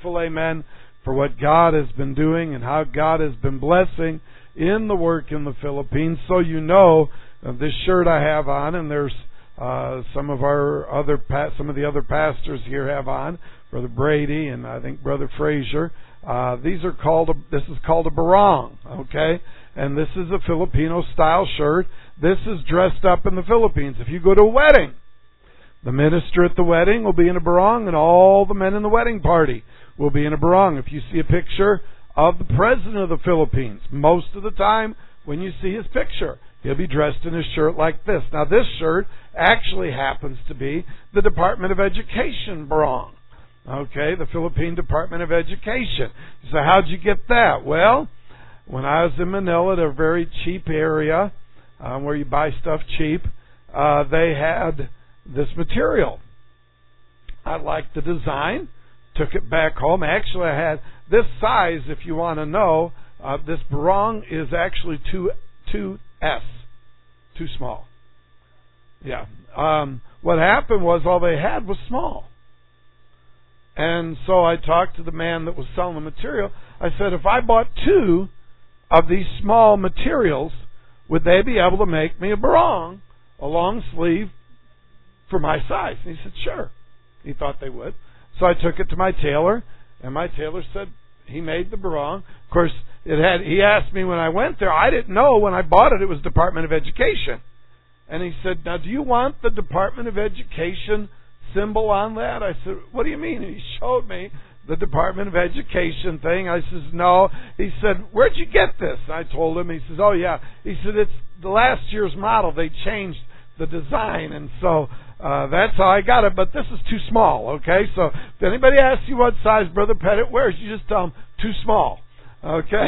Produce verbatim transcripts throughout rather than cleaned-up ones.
thankful, amen, for what God has been doing and how God has been blessing in the work in the Philippines. So you know, uh, this shirt I have on, and there's uh, some of our other pa- some of the other pastors here have on, Brother Brady and I think Brother Frazier. Uh, these are called a, this is called a barong, okay, and this is a Filipino style shirt. This is dressed up in the Philippines. If you go to a wedding, the minister at the wedding will be in a barong, and all the men in the wedding party will be in a barong. If you see a picture of the president of the Philippines, most of the time when you see his picture, he'll be dressed in a shirt like this. Now, this shirt actually happens to be the Department of Education barong. Okay, the Philippine Department of Education. So how'd you get that? Well, when I was in Manila, at a very cheap area uh, where you buy stuff cheap, uh, they had this material. I liked the design, took it back home. Actually, I had this size, if you want to know. Uh, this barong is actually two two S, too small. Yeah. Um, what happened was all they had was small. And so I talked to the man that was selling the material. I said, if I bought two of these small materials, would they be able to make me a barong, a long sleeve, for my size? And he said, sure. He thought they would. So I took it to my tailor, and my tailor said he made the barong. Of course, it had. He asked me when I went there. I didn't know when I bought it it was Department of Education. And he said, now, do you want the Department of Education symbol on that? I said, what do you mean? And he showed me the Department of Education thing. I says, no. He said, where'd you get this? And I told him. He says, oh, yeah. He said, it's the last year's model. They changed the design, and so uh, that's how I got it. But this is too small, okay? So if anybody asks you what size Brother Pettit wears, you just tell them, too small, okay?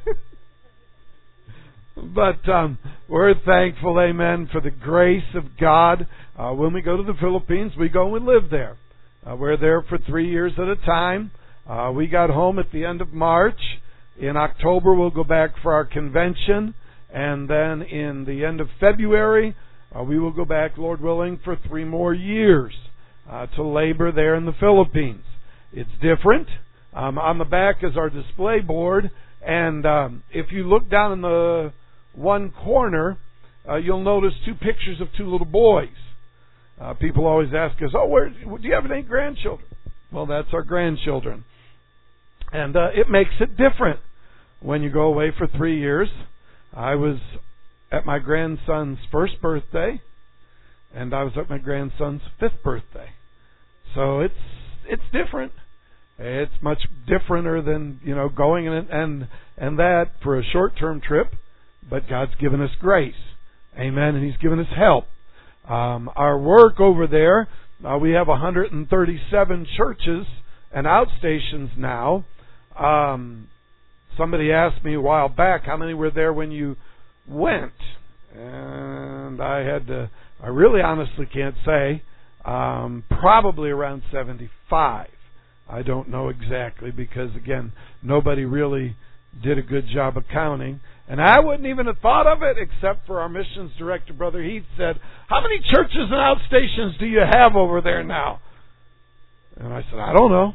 But um, we're thankful, amen, for the grace of God. Uh, when we go to the Philippines, we go and we live there. Uh, we're there for three years at a time. Uh, we got home at the end of March. In October, we'll go back for our convention. And then in the end of February, uh, we will go back, Lord willing, for three more years uh, to labor there in the Philippines. It's different. Um, on the back is our display board. And um, if you look down in the one corner, uh, you'll notice two pictures of two little boys. Uh, people always ask us, oh, where, do you have any grandchildren? Well, that's our grandchildren. And uh, it makes it different when you go away for three years. I was at my grandson's first birthday, and I was at my grandson's fifth birthday. So it's it's different. It's much differenter than, you know, going and and, and that for a short-term trip. But God's given us grace. Amen. And He's given us help. Um, our work over there, uh, we have one hundred thirty-seven churches and outstations now. Um, somebody asked me a while back how many were there when you went. And I had to, I really honestly can't say. Um, probably around seventy-five. I don't know exactly because, again, nobody really did a good job of counting. And I wouldn't even have thought of it except for our missions director, Brother Heath, said, how many churches and outstations do you have over there now? And I said, I don't know.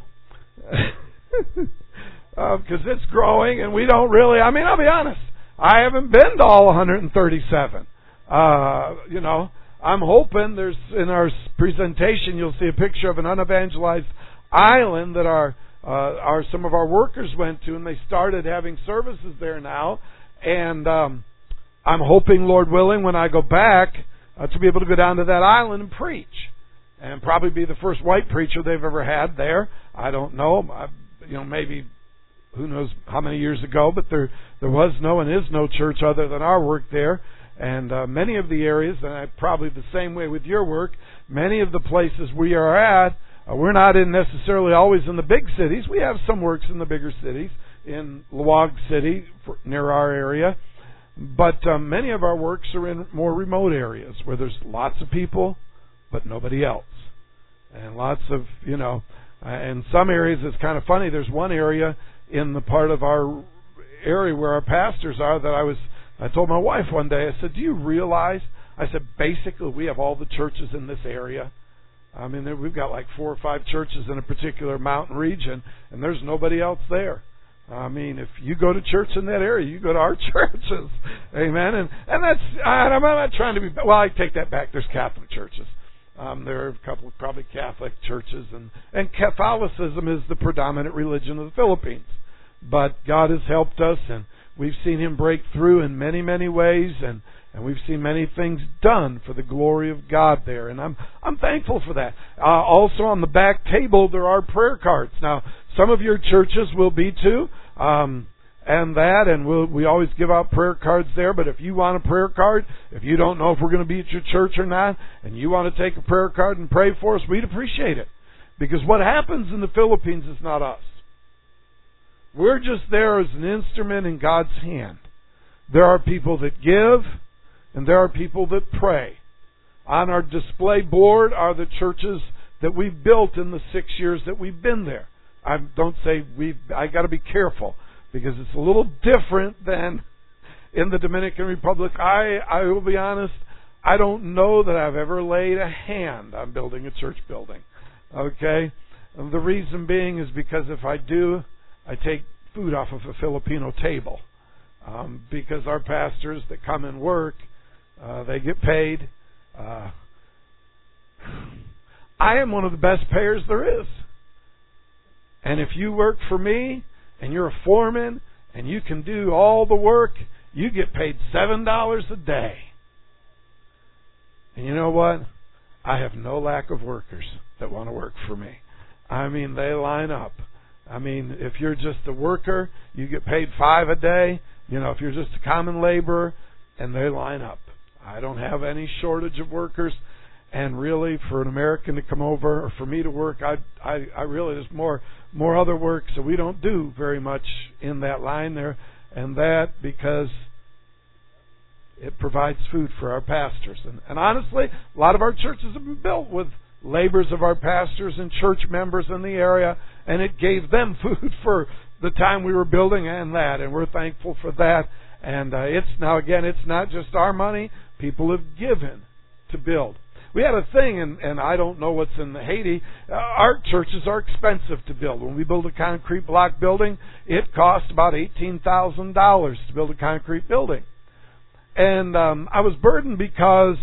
Because uh, it's growing and we don't really, I mean, I'll be honest, I haven't been to all one hundred thirty-seven. Uh, you know, I'm hoping there's, in our presentation, you'll see a picture of an unevangelized island that our uh, our some of our workers went to, and they started having services there now. And um, I'm hoping, Lord willing, when I go back, uh, to be able to go down to that island and preach, and probably be the first white preacher they've ever had there. I don't know, I, you know, maybe who knows how many years ago, but there there was no and is no church other than our work there. And uh, many of the areas, and I, probably the same way with your work, many of the places we are at, uh, we're not in necessarily always in the big cities. We have some works in the bigger cities, in Luwag City, for, near our area. But um, many of our works are in more remote areas where there's lots of people, but nobody else. And lots of, you know, uh, in some areas it's kind of funny. There's one area in the part of our area where our pastors are that I was, I told my wife one day, I said, do you realize, I said, basically we have all the churches in this area. I mean, there, we've got like four or five churches in a particular mountain region, and there's nobody else there. I mean, if you go to church in that area, you go to our churches. Amen. And and that's, I'm not trying to be, well, I take that back. There's Catholic churches. Um, there are a couple of probably Catholic churches, and, and Catholicism is the predominant religion of the Philippines. But God has helped us, and we've seen Him break through in many, many ways, and, and we've seen many things done for the glory of God there, and I'm I'm thankful for that. Uh, also on the back table there are prayer cards. Now, some of your churches will be too, um, and that, and we'll, we always give out prayer cards there. But if you want a prayer card, if you don't know if we're going to be at your church or not, and you want to take a prayer card and pray for us, we'd appreciate it. Because what happens in the Philippines is not us. We're just there as an instrument in God's hand. There are people that give, and there are people that pray. On our display board are the churches that we've built in the six years that we've been there. I don't say we've, I got to be careful, because it's a little different than in the Dominican Republic. I, I will be honest, I don't know that I've ever laid a hand on building a church building. Okay? And the reason being is because if I do, I take food off of a Filipino table. Um, because our pastors that come and work, uh, they get paid. Uh, I am one of the best payers there is. And if you work for me, and you're a foreman, and you can do all the work, you get paid seven dollars a day. And you know what? I have no lack of workers that want to work for me. I mean, they line up. I mean, if you're just a worker, you get paid five a day. You know, if you're just a common laborer, and they line up. I don't have any shortage of workers. And really, for an American to come over, or for me to work, I, I, I really, there's more, more other work, so we don't do very much in that line there. And that because it provides food for our pastors. And, and honestly, a lot of our churches have been built with labors of our pastors and church members in the area, and it gave them food for the time we were building and that, and we're thankful for that. And uh, it's now, again, it's not just our money. People have given to build. We had a thing, and, and I don't know what's in Haiti. Uh, our churches are expensive to build. When we build a concrete block building, it costs about eighteen thousand dollars to build a concrete building. And um, I was burdened because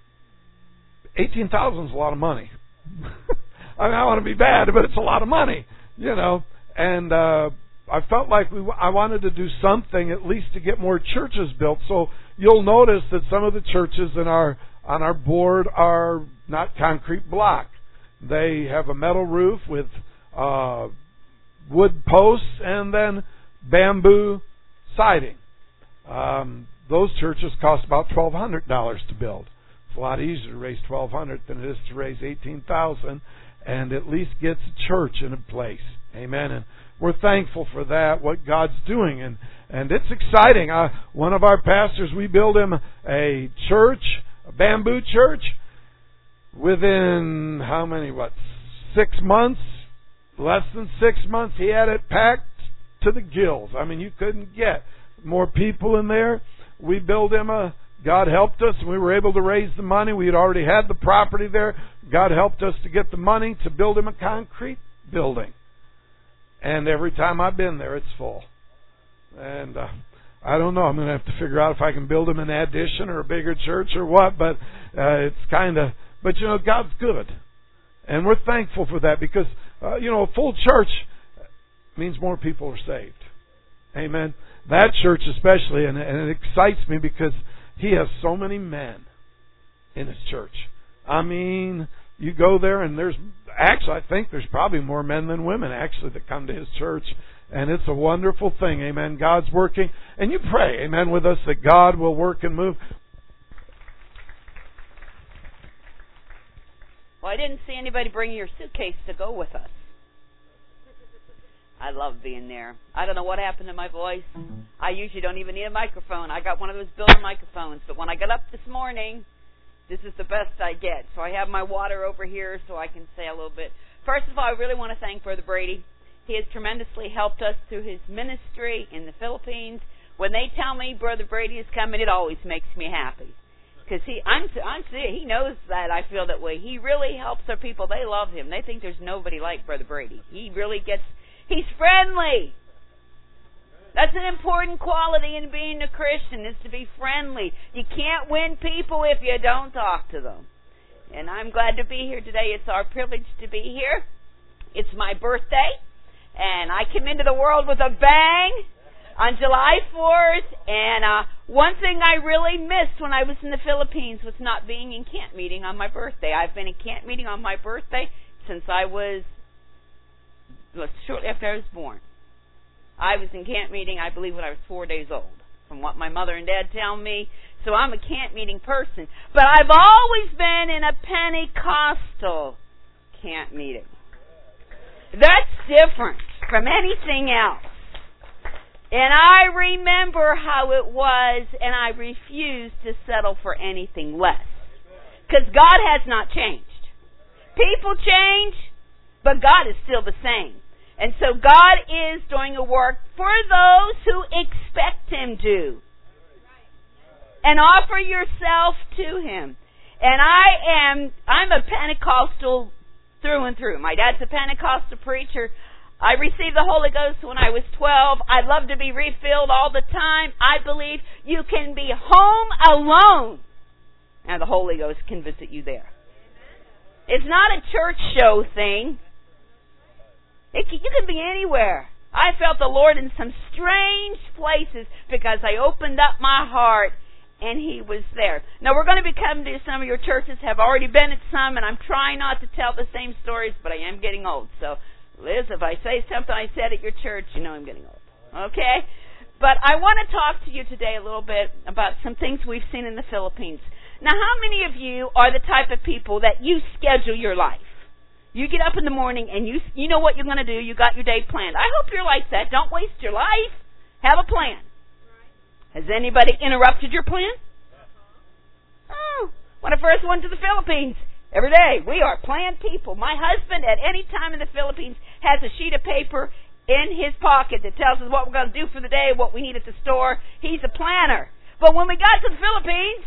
eighteen thousand dollars is a lot of money. I mean, I want to be bad, but it's a lot of money, you know. And uh, I felt like we, I wanted to do something at least to get more churches built. So you'll notice that some of the churches in our on our board are not concrete block. They have a metal roof with uh, wood posts and then bamboo siding. Um, those churches cost about twelve hundred dollars to build. It's a lot easier to raise twelve hundred dollars than it is to raise eighteen thousand dollars, and at least gets a church in a place. Amen. And we're thankful for that, what God's doing. And, and it's exciting. Uh, one of our pastors, we built him a church, a bamboo church, within how many, what, six months? Less than six months, he had it packed to the gills. I mean, you couldn't get more people in there. We built him a, God helped us, and we were able to raise the money. We had already had the property there. God helped us to get the money to build him a concrete building. And every time I've been there, it's full. And uh, I don't know. I'm going to have to figure out if I can build him an addition or a bigger church or what. But uh, it's kind of, but you know, God's good. And we're thankful for that because, uh, you know, a full church means more people are saved. Amen. That church especially, and, and it excites me because he has so many men in his church. I mean, you go there and there's, actually I think there's probably more men than women actually that come to his church. And it's a wonderful thing. Amen. God's working. And you pray, amen, with us that God will work and move. Well, I didn't see anybody bring your suitcase to go with us. I love being there. I don't know what happened to my voice. I usually don't even need a microphone. I got one of those building microphones. But when I got up this morning, this is the best I get. So I have my water over here so I can say a little bit. First of all, I really want to thank Brother Brady. He has tremendously helped us through his ministry in the Philippines. When they tell me Brother Brady is coming, it always makes me happy. Because he, I'm, I'm seeing, he knows that I feel that way. He really helps our people. They love him. They think there's nobody like Brother Brady. He really gets, he's friendly. That's an important quality in being a Christian, is to be friendly. You can't win people if you don't talk to them. And I'm glad to be here today. It's our privilege to be here. It's my birthday, and I came into the world with a bang on July fourth, and uh, one thing I really missed when I was in the Philippines was not being in camp meeting on my birthday. I've been in camp meeting on my birthday since I was, shortly after I was born. I was in camp meeting, I believe, when I was four days old, from what my mother and dad tell me. So I'm a camp meeting person. But I've always been in a Pentecostal camp meeting. That's different from anything else. And I remember how it was, and I refuse to settle for anything less. Because God has not changed. People change, but God is still the same. And so God is doing a work for those who expect Him to. And offer yourself to Him. And I am, I'm a Pentecostal through and through. My dad's a Pentecostal preacher. I received the Holy Ghost when I was twelve. I love to be refilled all the time. I believe you can be home alone, and the Holy Ghost can visit you there. It's not a church show thing. It can, you can be anywhere. I felt the Lord in some strange places because I opened up my heart and He was there. Now we're going to be coming to some of your churches, have already been at some, and I'm trying not to tell the same stories, but I am getting old. So, Liz, if I say something I said at your church, you know I'm getting old. Okay? But I want to talk to you today a little bit about some things we've seen in the Philippines. Now, how many of you are the type of people that you schedule your life? You get up in the morning and you you know what you're going to do. You got your day planned. I hope you're like that. Don't waste your life. Have a plan. Has anybody interrupted your plan? Oh, when I first went to the Philippines, every day we are planned people. My husband at any time in the Philippines has a sheet of paper in his pocket that tells us what we're going to do for the day, what we need at the store. He's a planner. But when we got to the Philippines,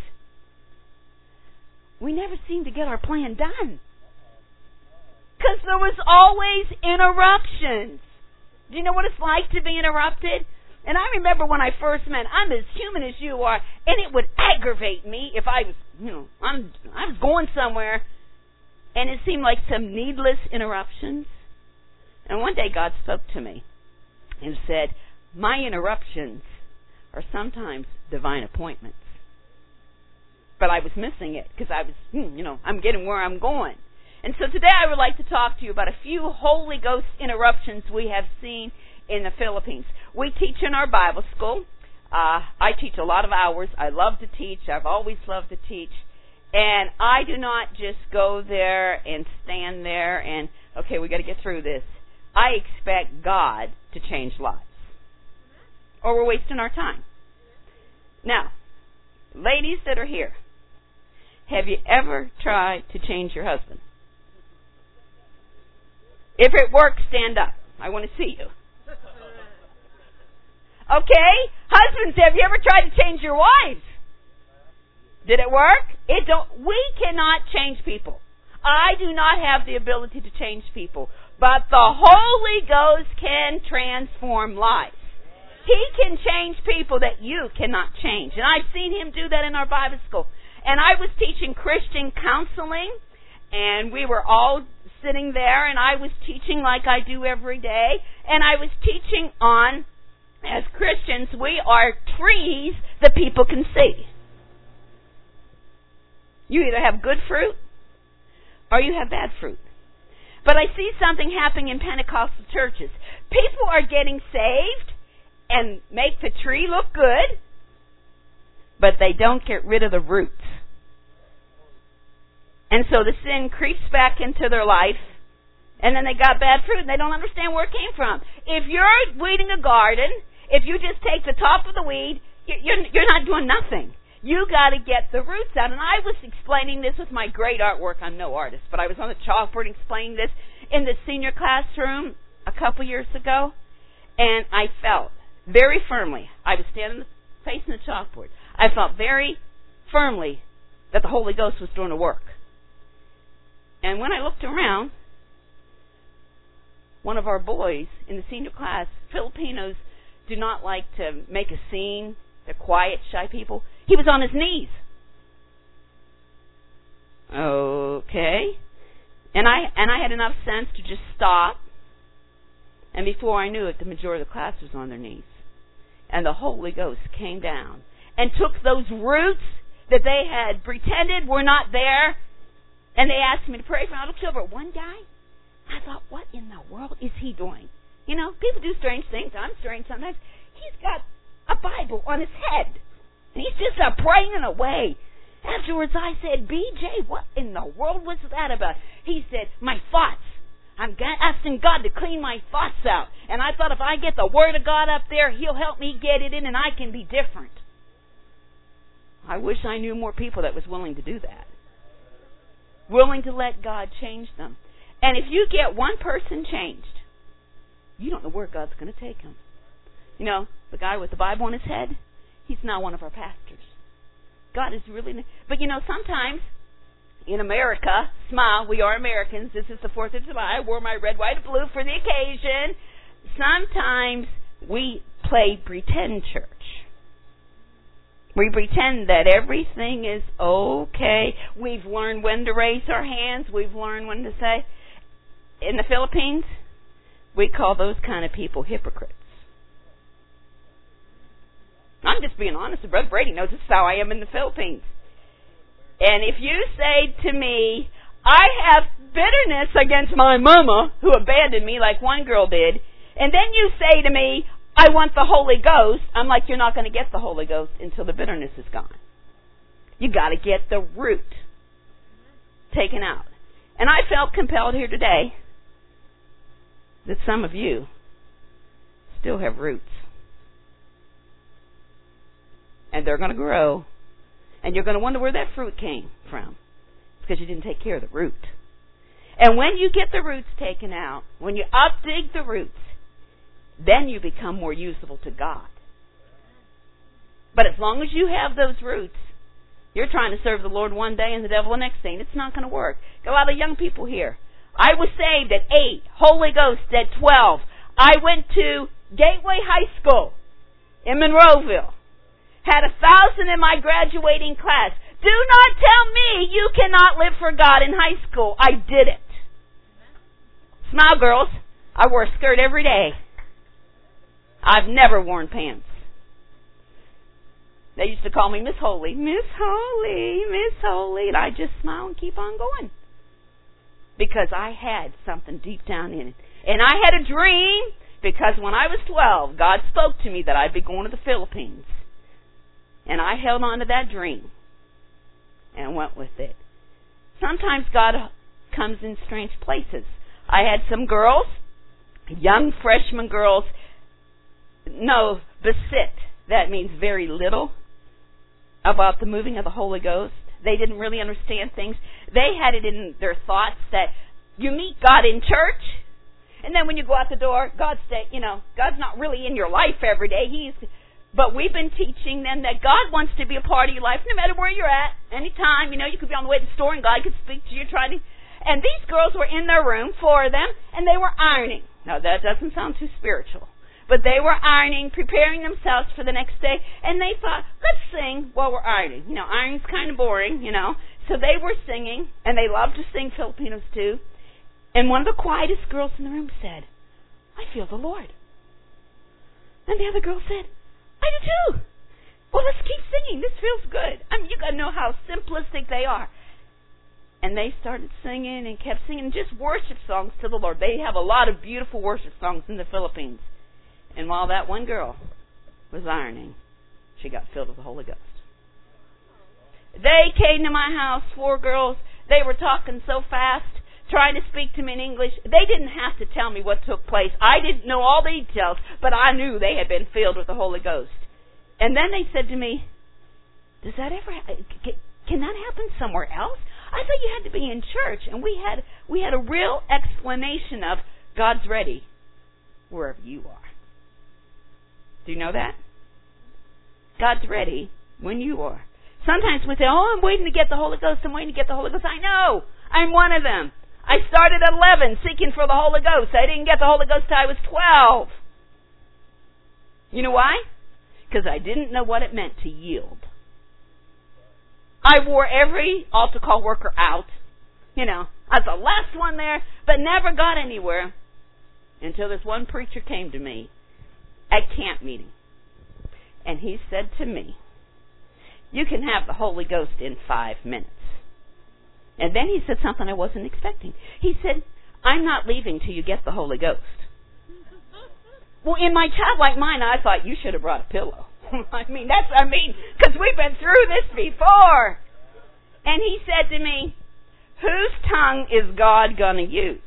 we never seemed to get our plan done. Because there was always interruptions. Do you know what it's like to be interrupted? And I remember when I first met, I'm as human as you are, and it would aggravate me if I was, you know, I'm, I was going somewhere, and it seemed like some needless interruptions. And one day God spoke to me and said, my interruptions are sometimes divine appointments. But I was missing it because I was, you know, I'm getting where I'm going. And so today I would like to talk to you about a few Holy Ghost interruptions we have seen in the Philippines. We teach in our Bible school. Uh, I teach a lot of hours. I love to teach. I've always loved to teach. And I do not just go there and stand there and, okay, we got to get through this. I expect God to change lives. Or we're wasting our time. Now, ladies that are here, have you ever tried to change your husband? If it works, stand up. I want to see you. Okay? Husbands, have you ever tried to change your wives? Did it work? It don't. We cannot change people. I do not have the ability to change people. But the Holy Ghost can transform lives. He can change people that you cannot change. And I've seen Him do that in our Bible school. And I was teaching Christian counseling, and we were all sitting there, and I was teaching like I do every day, and I was teaching on, as Christians, we are trees that people can see. You either have good fruit, or you have bad fruit. But I see something happening in Pentecostal churches. People are getting saved and make the tree look good, but they don't get rid of the roots. And so the sin creeps back into their life, and then they got bad fruit, and they don't understand where it came from. If you're weeding a garden, if you just take the top of the weed, you're, you're not doing nothing. You got to get the roots out. And I was explaining this with my great artwork. I'm no artist, but I was on the chalkboard explaining this in the senior classroom a couple years ago, and I felt very firmly, I was standing facing the chalkboard, I felt very firmly that the Holy Ghost was doing the work. And when I looked around, one of our boys in the senior class, Filipinos do not like to make a scene. They're quiet, shy people. He was on his knees. Okay. And I and I had enough sense to just stop. And before I knew it, the majority of the class was on their knees. And the Holy Ghost came down and took those roots that they had pretended were not there, and they asked me to pray for them. I looked over at one guy. I thought, what in the world is he doing? You know, people do strange things. I'm strange sometimes. He's got a Bible on his head, and he's just uh, praying away. Afterwards, I said, B J, what in the world was that about? He said, my thoughts. I'm asking God to clean my thoughts out. And I thought if I get the Word of God up there, He'll help me get it in and I can be different. I wish I knew more people that was willing to do that. Willing to let God change them. And if you get one person changed, you don't know where God's going to take him. You know, the guy with the Bible on his head, he's now one of our pastors. God is really... But you know, sometimes... In America, smile, we are Americans. This is the fourth of July. I wore my red, white, and blue for the occasion. Sometimes we play pretend church. We pretend that everything is okay. We've learned when to raise our hands. We've learned when to say. In the Philippines, we call those kind of people hypocrites. I'm just being honest. Brother Brady knows this is how I am in the Philippines. And if you say to me, I have bitterness against my mama who abandoned me like one girl did, and then you say to me, I want the Holy Ghost, I'm like, you're not going to get the Holy Ghost until the bitterness is gone. You got to get the root taken out. And I felt compelled here today that some of you still have roots. And they're going to grow. And you're going to wonder where that fruit came from. Because you didn't take care of the root. And when you get the roots taken out, when you up-dig the roots, then you become more usable to God. But as long as you have those roots, you're trying to serve the Lord one day and the devil the next day, and it's not going to work. Got a lot of young people here. I was saved at eight, Holy Ghost at twelve. I went to Gateway High School in Monroeville. Had a thousand in my graduating class. Do not tell me you cannot live for God in high school. I did it. Smile, girls. I wore a skirt every day. I've never worn pants. They used to call me Miss Holy. Miss Holy, Miss Holy. And I just smile and keep on going. Because I had something deep down in it. And I had a dream because when I was twelve, God spoke to me that I'd be going to the Philippines. And I held on to that dream and went with it. Sometimes God comes in strange places. I had some girls, young freshman girls, know besit. That means very little about the moving of the Holy Ghost. They didn't really understand things. They had it in their thoughts that you meet God in church, and then when you go out the door, God's, you know, God's not really in your life every day. He's But we've been teaching them that God wants to be a part of your life, no matter where you're at, anytime. You know, you could be on the way to the store and God could speak to you. Trying to, and these girls were in their room, four of them, and they were ironing. Now, that doesn't sound too spiritual. But they were ironing, preparing themselves for the next day, and they thought, let's sing while we're ironing. You know, ironing's kind of boring, you know. So they were singing, and they love to sing, Filipinos too. And one of the quietest girls in the room said, I feel the Lord. And the other girl said, I do too. Well, let's keep singing. This feels good. I mean, you got to know how simplistic they are. And they started singing and kept singing just worship songs to the Lord. They have a lot of beautiful worship songs in the Philippines. And while that one girl was ironing, she got filled with the Holy Ghost. They came to my house, four girls. They were talking so fast, trying to speak to me in English. They didn't have to tell me what took place. I didn't know all the details, but I knew they had been filled with the Holy Ghost. And then they said to me, does that ever ha- can that happen somewhere else? I thought you had to be in church. And we had we had a real explanation of God's ready wherever you are. Do you know that? God's ready when you are. Sometimes we say, oh, I'm waiting to get the Holy Ghost. I'm waiting to get the Holy Ghost. I know. I'm one of them. I started at eleven seeking for the Holy Ghost. I didn't get the Holy Ghost till I was twelve. You know why? Because I didn't know what it meant to yield. I wore every altar call worker out. You know, I was the last one there, but never got anywhere until this one preacher came to me at camp meeting. And he said to me, you can have the Holy Ghost in five minutes. And then he said something I wasn't expecting. He said, I'm not leaving till you get the Holy Ghost. Well, in my childlike mind, I thought, you should have brought a pillow. I mean, that's, I mean, because we've been through this before. And he said to me, whose tongue is God going to use?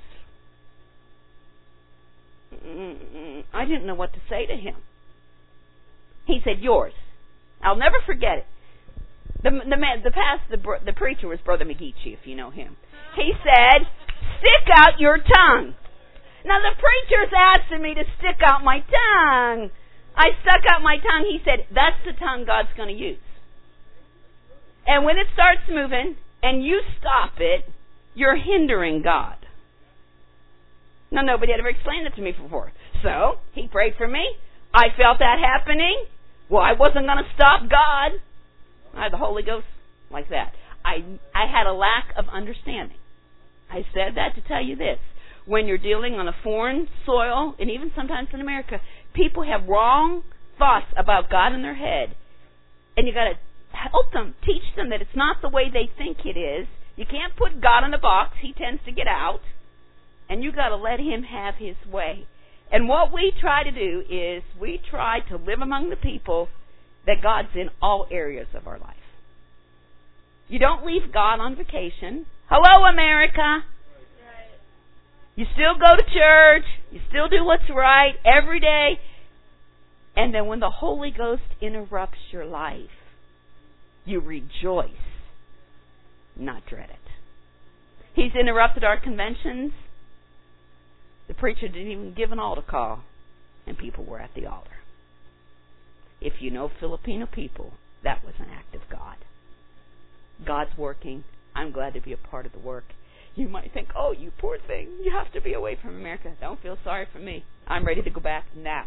I didn't know what to say to him. He said, yours. I'll never forget it. The the man, the past, the the preacher was Brother McGeechee, if you know him. He said, stick out your tongue. Now the preacher's asking me to stick out my tongue. I stuck out my tongue. He said, that's the tongue God's going to use. And when it starts moving and you stop it, you're hindering God. Now nobody had ever explained it to me before. So he prayed for me. I felt that happening. Well, I wasn't going to stop God. I had the Holy Ghost like that. I I had a lack of understanding. I said that to tell you this. When you're dealing on a foreign soil, and even sometimes in America, people have wrong thoughts about God in their head. And you got to help them, teach them that it's not the way they think it is. You can't put God in a box. He tends to get out. And you got to let him have his way. And what we try to do is we try to live among the people that God's in all areas of our life. You don't leave God on vacation. Hello, America. You still go to church. You still do what's right every day. And then when the Holy Ghost interrupts your life, you rejoice, not dread it. He's interrupted our conventions. The preacher didn't even give an altar call, and people were at the altar. If you know Filipino people, that was an act of God. God's working. I'm glad to be a part of the work. You might think, oh, you poor thing, you have to be away from America. Don't feel sorry for me. I'm ready to go back now.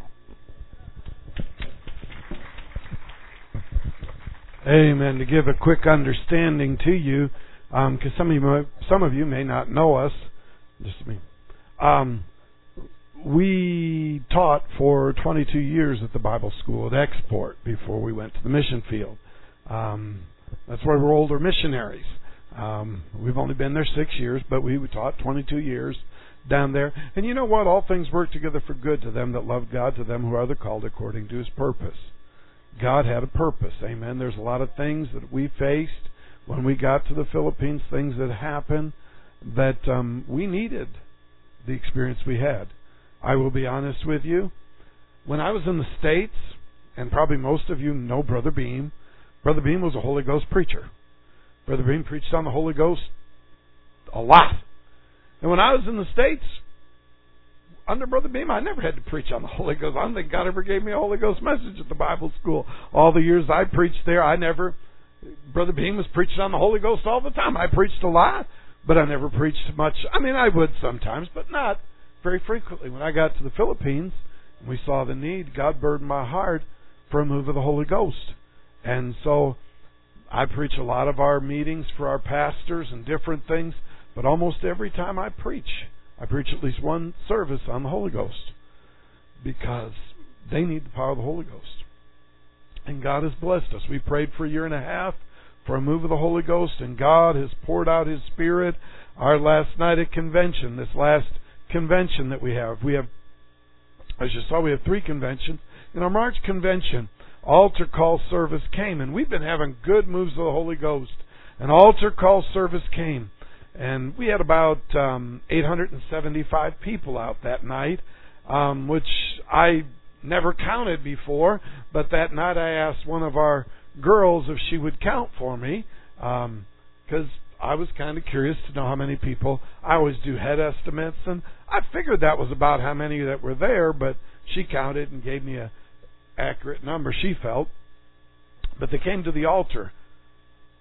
Amen. To give a quick understanding to you, because um, some of you, some of you may not know us. Just me. Um, we taught for twenty-two years at the Bible School at Export before we went to the mission field. Um, that's why we're older missionaries. Um, we've only been there six years, but we taught twenty-two years down there. And you know what? All things work together for good to them that love God, to them who are the called according to his purpose. God had a purpose. Amen. There's a lot of things that we faced when we got to the Philippines, things that happened that um, we needed the experience we had. I will be honest with you. When I was in the States, and probably most of you know Brother Beam, Brother Beam was a Holy Ghost preacher. Brother Beam preached on the Holy Ghost a lot. And when I was in the States, under Brother Beam, I never had to preach on the Holy Ghost. I don't think God ever gave me a Holy Ghost message at the Bible school. All the years I preached there, I never, Brother Beam was preaching on the Holy Ghost all the time. I preached a lot, but I never preached much. I mean, I would sometimes, but not very frequently. When I got to the Philippines, and we saw the need, God burdened my heart for a move of the Holy Ghost. And so I preach a lot of our meetings for our pastors and different things, but almost every time I preach, I preach at least one service on the Holy Ghost because they need the power of the Holy Ghost. And God has blessed us. We prayed for a year and a half for a move of the Holy Ghost, and God has poured out his Spirit. Our last night at convention, this last convention that we have, we have, as you saw, we have three conventions. In our March convention, altar call service came, and we've been having good moves of the Holy Ghost. An altar call service came, and we had about um, eight hundred seventy-five people out that night, um, which I never counted before, but that night I asked one of our girls if she would count for me, because um, I was kind of curious to know how many people. I always do head estimates, and I figured that was about how many that were there, but she counted and gave me a accurate number, she felt. But they came to the altar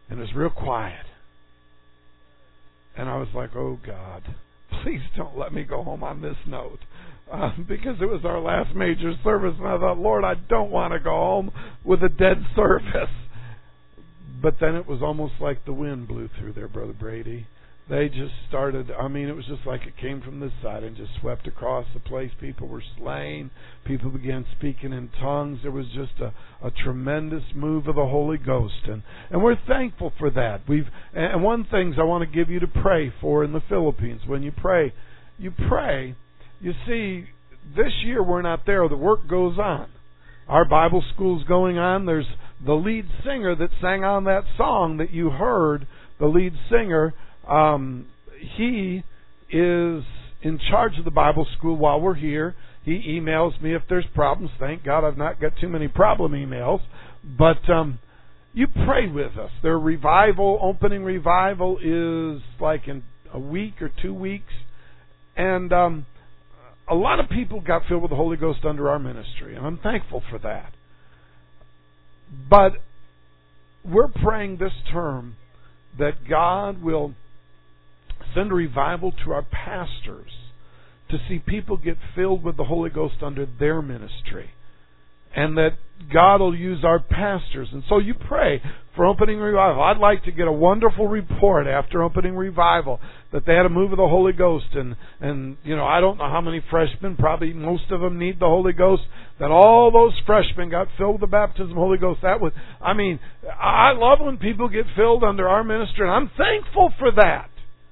And it was real quiet. And I was like, oh, God, please don't let me go home on this note. Uh, because it was our last major service, and I thought, Lord, I don't want to go home with a dead service. But then it was almost like the wind blew through there, Brother Brady. They just started, I mean, it was just like it came from this side and just swept across the place. People were slain. People began speaking in tongues. There was just a, a tremendous move of the Holy Ghost. And, and we're thankful for that. We've And one of the things I want to give you to pray for in the Philippines, when you pray, you pray, you see, this year we're not there. The work goes on. Our Bible school's going on. There's the lead singer that sang on that song that you heard, the lead singer. Um, he is in charge of the Bible school while we're here. He emails me if there's problems. Thank God I've not got too many problem emails. But um, you pray with us. Their revival, opening revival, is like in a week or two weeks. And um, a lot of people got filled with the Holy Ghost under our ministry, and I'm thankful for that. But we're praying this term that God will send a revival to our pastors to see people get filled with the Holy Ghost under their ministry. And that God will use our pastors. And so you pray for opening revival. I'd like to get a wonderful report after opening revival that they had a move of the Holy Ghost. And, and you know, I don't know how many freshmen, probably most of them need the Holy Ghost, that all those freshmen got filled with the baptism of the Holy Ghost. That was, I mean, I love when people get filled under our ministry, and I'm thankful for that.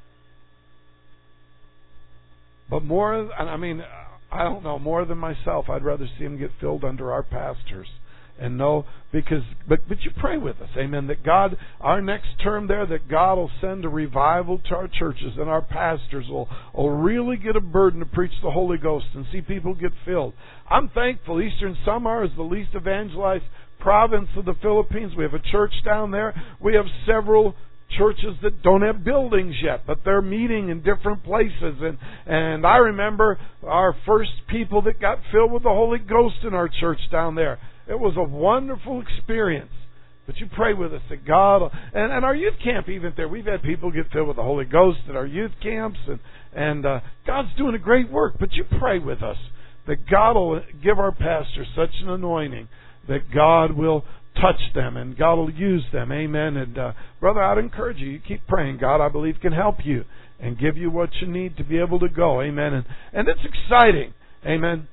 But more, I mean, I don't know, more than myself, I'd rather see them get filled under our pastors. And know, because, but, but you pray with us, amen, that God, our next term there, that God will send a revival to our churches and our pastors will, will really get a burden to preach the Holy Ghost and see people get filled. I'm thankful Eastern Samar is the least evangelized province of the Philippines. We have a church down there. We have several churches that don't have buildings yet, but they're meeting in different places. And, and I remember our first people that got filled with the Holy Ghost in our church down there. It was a wonderful experience. But you pray with us that God, and, and our youth camp even there, we've had people get filled with the Holy Ghost at our youth camps, and, and uh, God's doing a great work. But you pray with us that God will give our pastors such an anointing that God will touch them and God will use them. Amen. And uh, brother, I'd encourage you, you keep praying. God, I believe, can help you and give you what you need to be able to go. Amen. And, and it's exciting. Amen.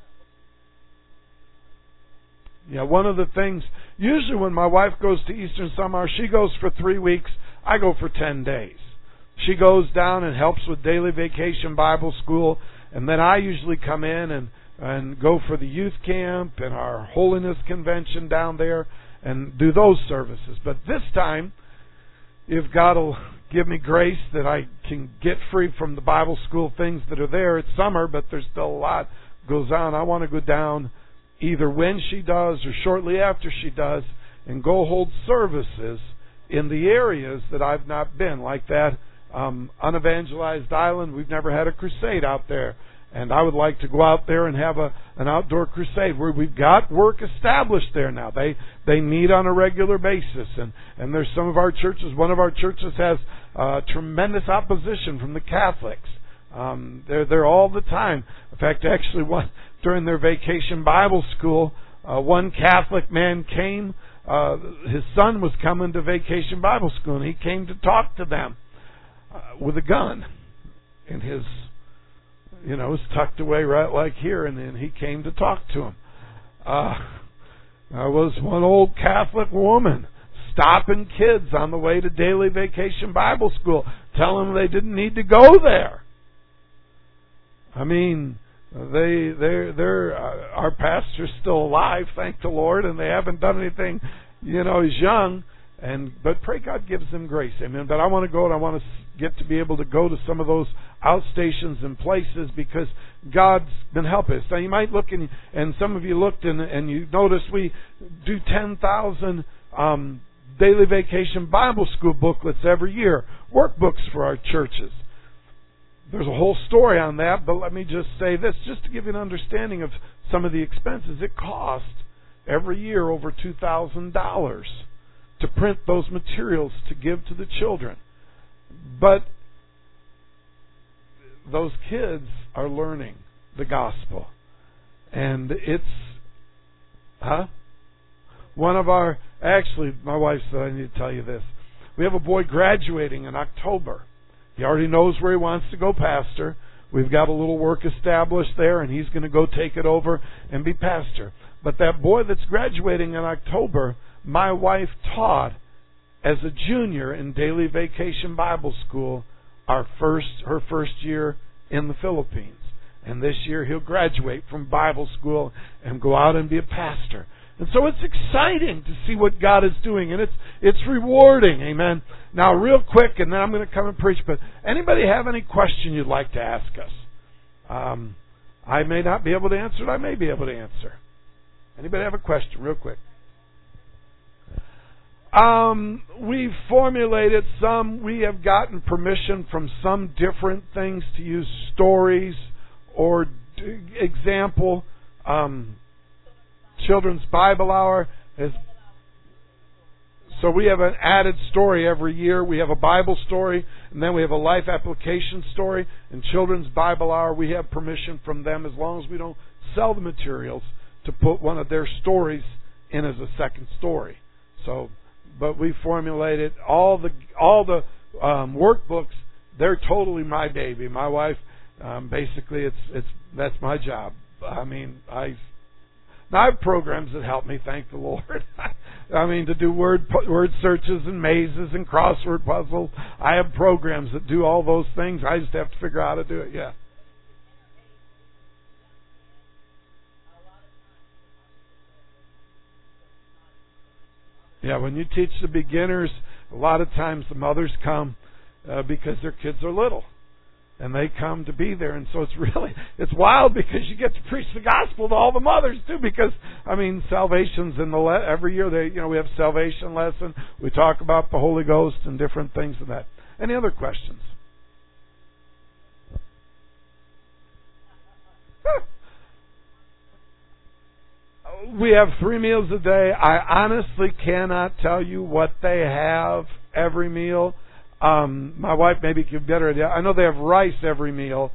Yeah, one of the things, usually when my wife goes to Eastern Samar, she goes for three weeks. I go for ten days. She goes down and helps with Daily Vacation Bible School, and then I usually come in and, and go for the youth camp and our Holiness Convention down there and do those services. But this time, if God will give me grace that I can get free from the Bible school things that are there, it's summer, but there's still a lot goes on. I want to go down either when she does or shortly after she does and go hold services in the areas that I've not been, like that um, unevangelized island. We've never had a crusade out there. And I would like to go out there and have a an outdoor crusade where we've got work established there now. They they meet on a regular basis, and, and there's some of our churches. One of our churches has uh, tremendous opposition from the Catholics. Um, they're there all the time. In fact, actually, one during their vacation Bible school, uh, one Catholic man came. Uh, his son was coming to vacation Bible school, and he came to talk to them uh, with a gun in his. You know, it was tucked away right like here, and then he came to talk to him. Uh, there was one old Catholic woman stopping kids on the way to Daily Vacation Bible School, telling them they didn't need to go there. I mean, they, they're, they're, uh, our pastor's still alive, thank the Lord, and they haven't done anything. You know, he's young. And but pray God gives them grace, amen. But I want to go and I want to get to be able to go to some of those outstations and places because God's been helping us. Now you might look and and some of you looked and and you noticed we do ten thousand um, Daily Vacation Bible School booklets every year, workbooks for our churches. There's a whole story on that, but let me just say this, just to give you an understanding of some of the expenses. It costs every year over two thousand dollars to print those materials to give to the children. But those kids are learning the gospel. And it's, huh? One of our, actually, my wife said I need to tell you this. We have a boy graduating in October. He already knows where he wants to go pastor. We've got a little work established there, and he's going to go take it over and be pastor. But that boy that's graduating in October, my wife taught as a junior in Daily Vacation Bible School our first her first year in the Philippines. And this year he'll graduate from Bible school and go out and be a pastor. And so it's exciting to see what God is doing, and it's it's rewarding, amen. Now, real quick, and then I'm going to come and preach, but anybody have any question you'd like to ask us? Um, I may not be able to answer it. I may be able to answer. Anybody have a question, real quick? Um, we've formulated some. We have gotten permission from some different things to use stories or d- example. Um, Children's Bible Hour is. So we have an added story every year. We have a Bible story, and then we have a life application story. In Children's Bible Hour, we have permission from them, as long as we don't sell the materials, to put one of their stories in as a second story. So, but we formulated all the all the um, workbooks. They're totally my baby. My wife, um, basically, it's it's that's my job. I mean, I. Now, I have programs that help me, thank the Lord. I mean, to do word word searches and mazes and crossword puzzles. I have programs that do all those things. I just have to figure out how to do it, yeah. Yeah, when you teach the beginners, a lot of times the mothers come uh, because their kids are little. And they come to be there, and so it's really, it's wild because you get to preach the gospel to all the mothers too. Because I mean, salvation's in the le- every year. They, you know, we have salvation lesson. We talk about the Holy Ghost and different things of that. Any other questions? We have three meals a day. I honestly cannot tell you what they have every meal. Um, my wife maybe could better idea. I know they have rice every meal.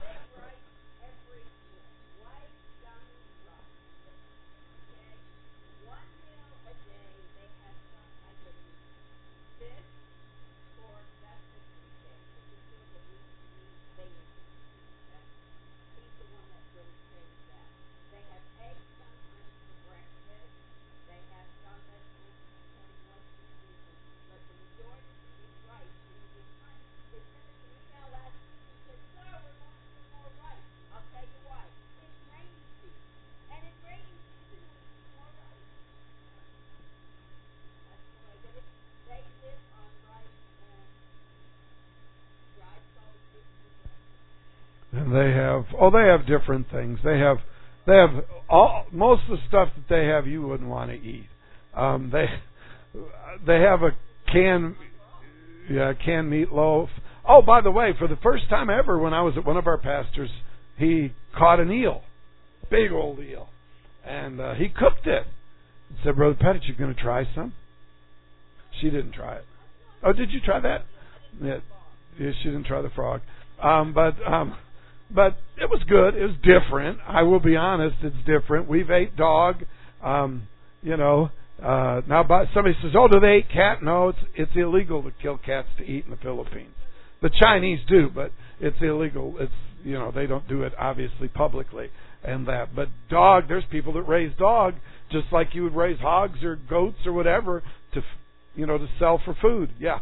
And they have, oh, they have different things. They have, they have all most of the stuff that they have you wouldn't want to eat. Um, they, they have a can, yeah, canned meatloaf. Oh, by the way, for the first time ever, when I was at one of our pastors, he caught an eel, big old eel, and uh, he cooked it. He said, "Brother Pettit, you going to try some?" She didn't try it. Oh, did you try that? Yeah, yeah she didn't try the frog. Um, but. Um, But it was good. It was different. I will be honest, it's different. We've ate dog. Um, you know, uh, now but somebody says, "Oh, do they eat cat?" No, it's it's illegal to kill cats to eat in the Philippines. The Chinese do, but it's illegal. It's you know they don't do it obviously publicly and that. But dog, there's people that raise dog just like you would raise hogs or goats or whatever to you know to sell for food. Yeah.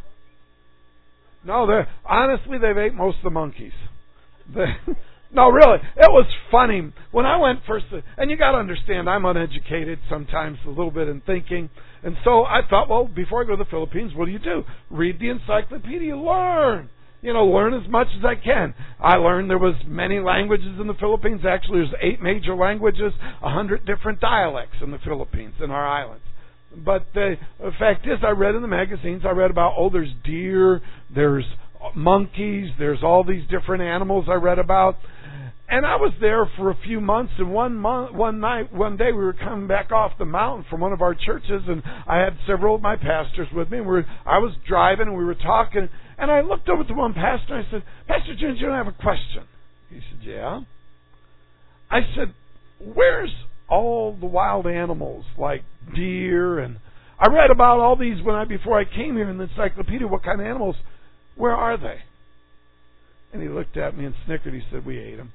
No, they honestly they've ate most of the monkeys. The, no, really, it was funny when I went first. And you got to understand, I'm uneducated sometimes a little bit in thinking, and so I thought, well, before I go to the Philippines, what do you do? Read the encyclopedia, learn. You know, learn as much as I can. I learned there was many languages in the Philippines. Actually, there's eight major languages, a hundred different dialects in the Philippines, in our islands. But the, the fact is, I read in the magazines, I read about, oh, there's deer, there's monkeys, there's all these different animals I read about. and I was there for a few months, and one month, one night, one day, we were coming back off the mountain from one of our churches, and I had several of my pastors with me. And we were, I was driving, and we were talking, and I looked over to one pastor, and I said, Pastor Jones, you don't have a question? He said, yeah. I said, where's all the wild animals, like deer, and I read about all these when I before I came here in the encyclopedia, what kind of animals, where are they? And he looked at me and snickered. He said, we ate them.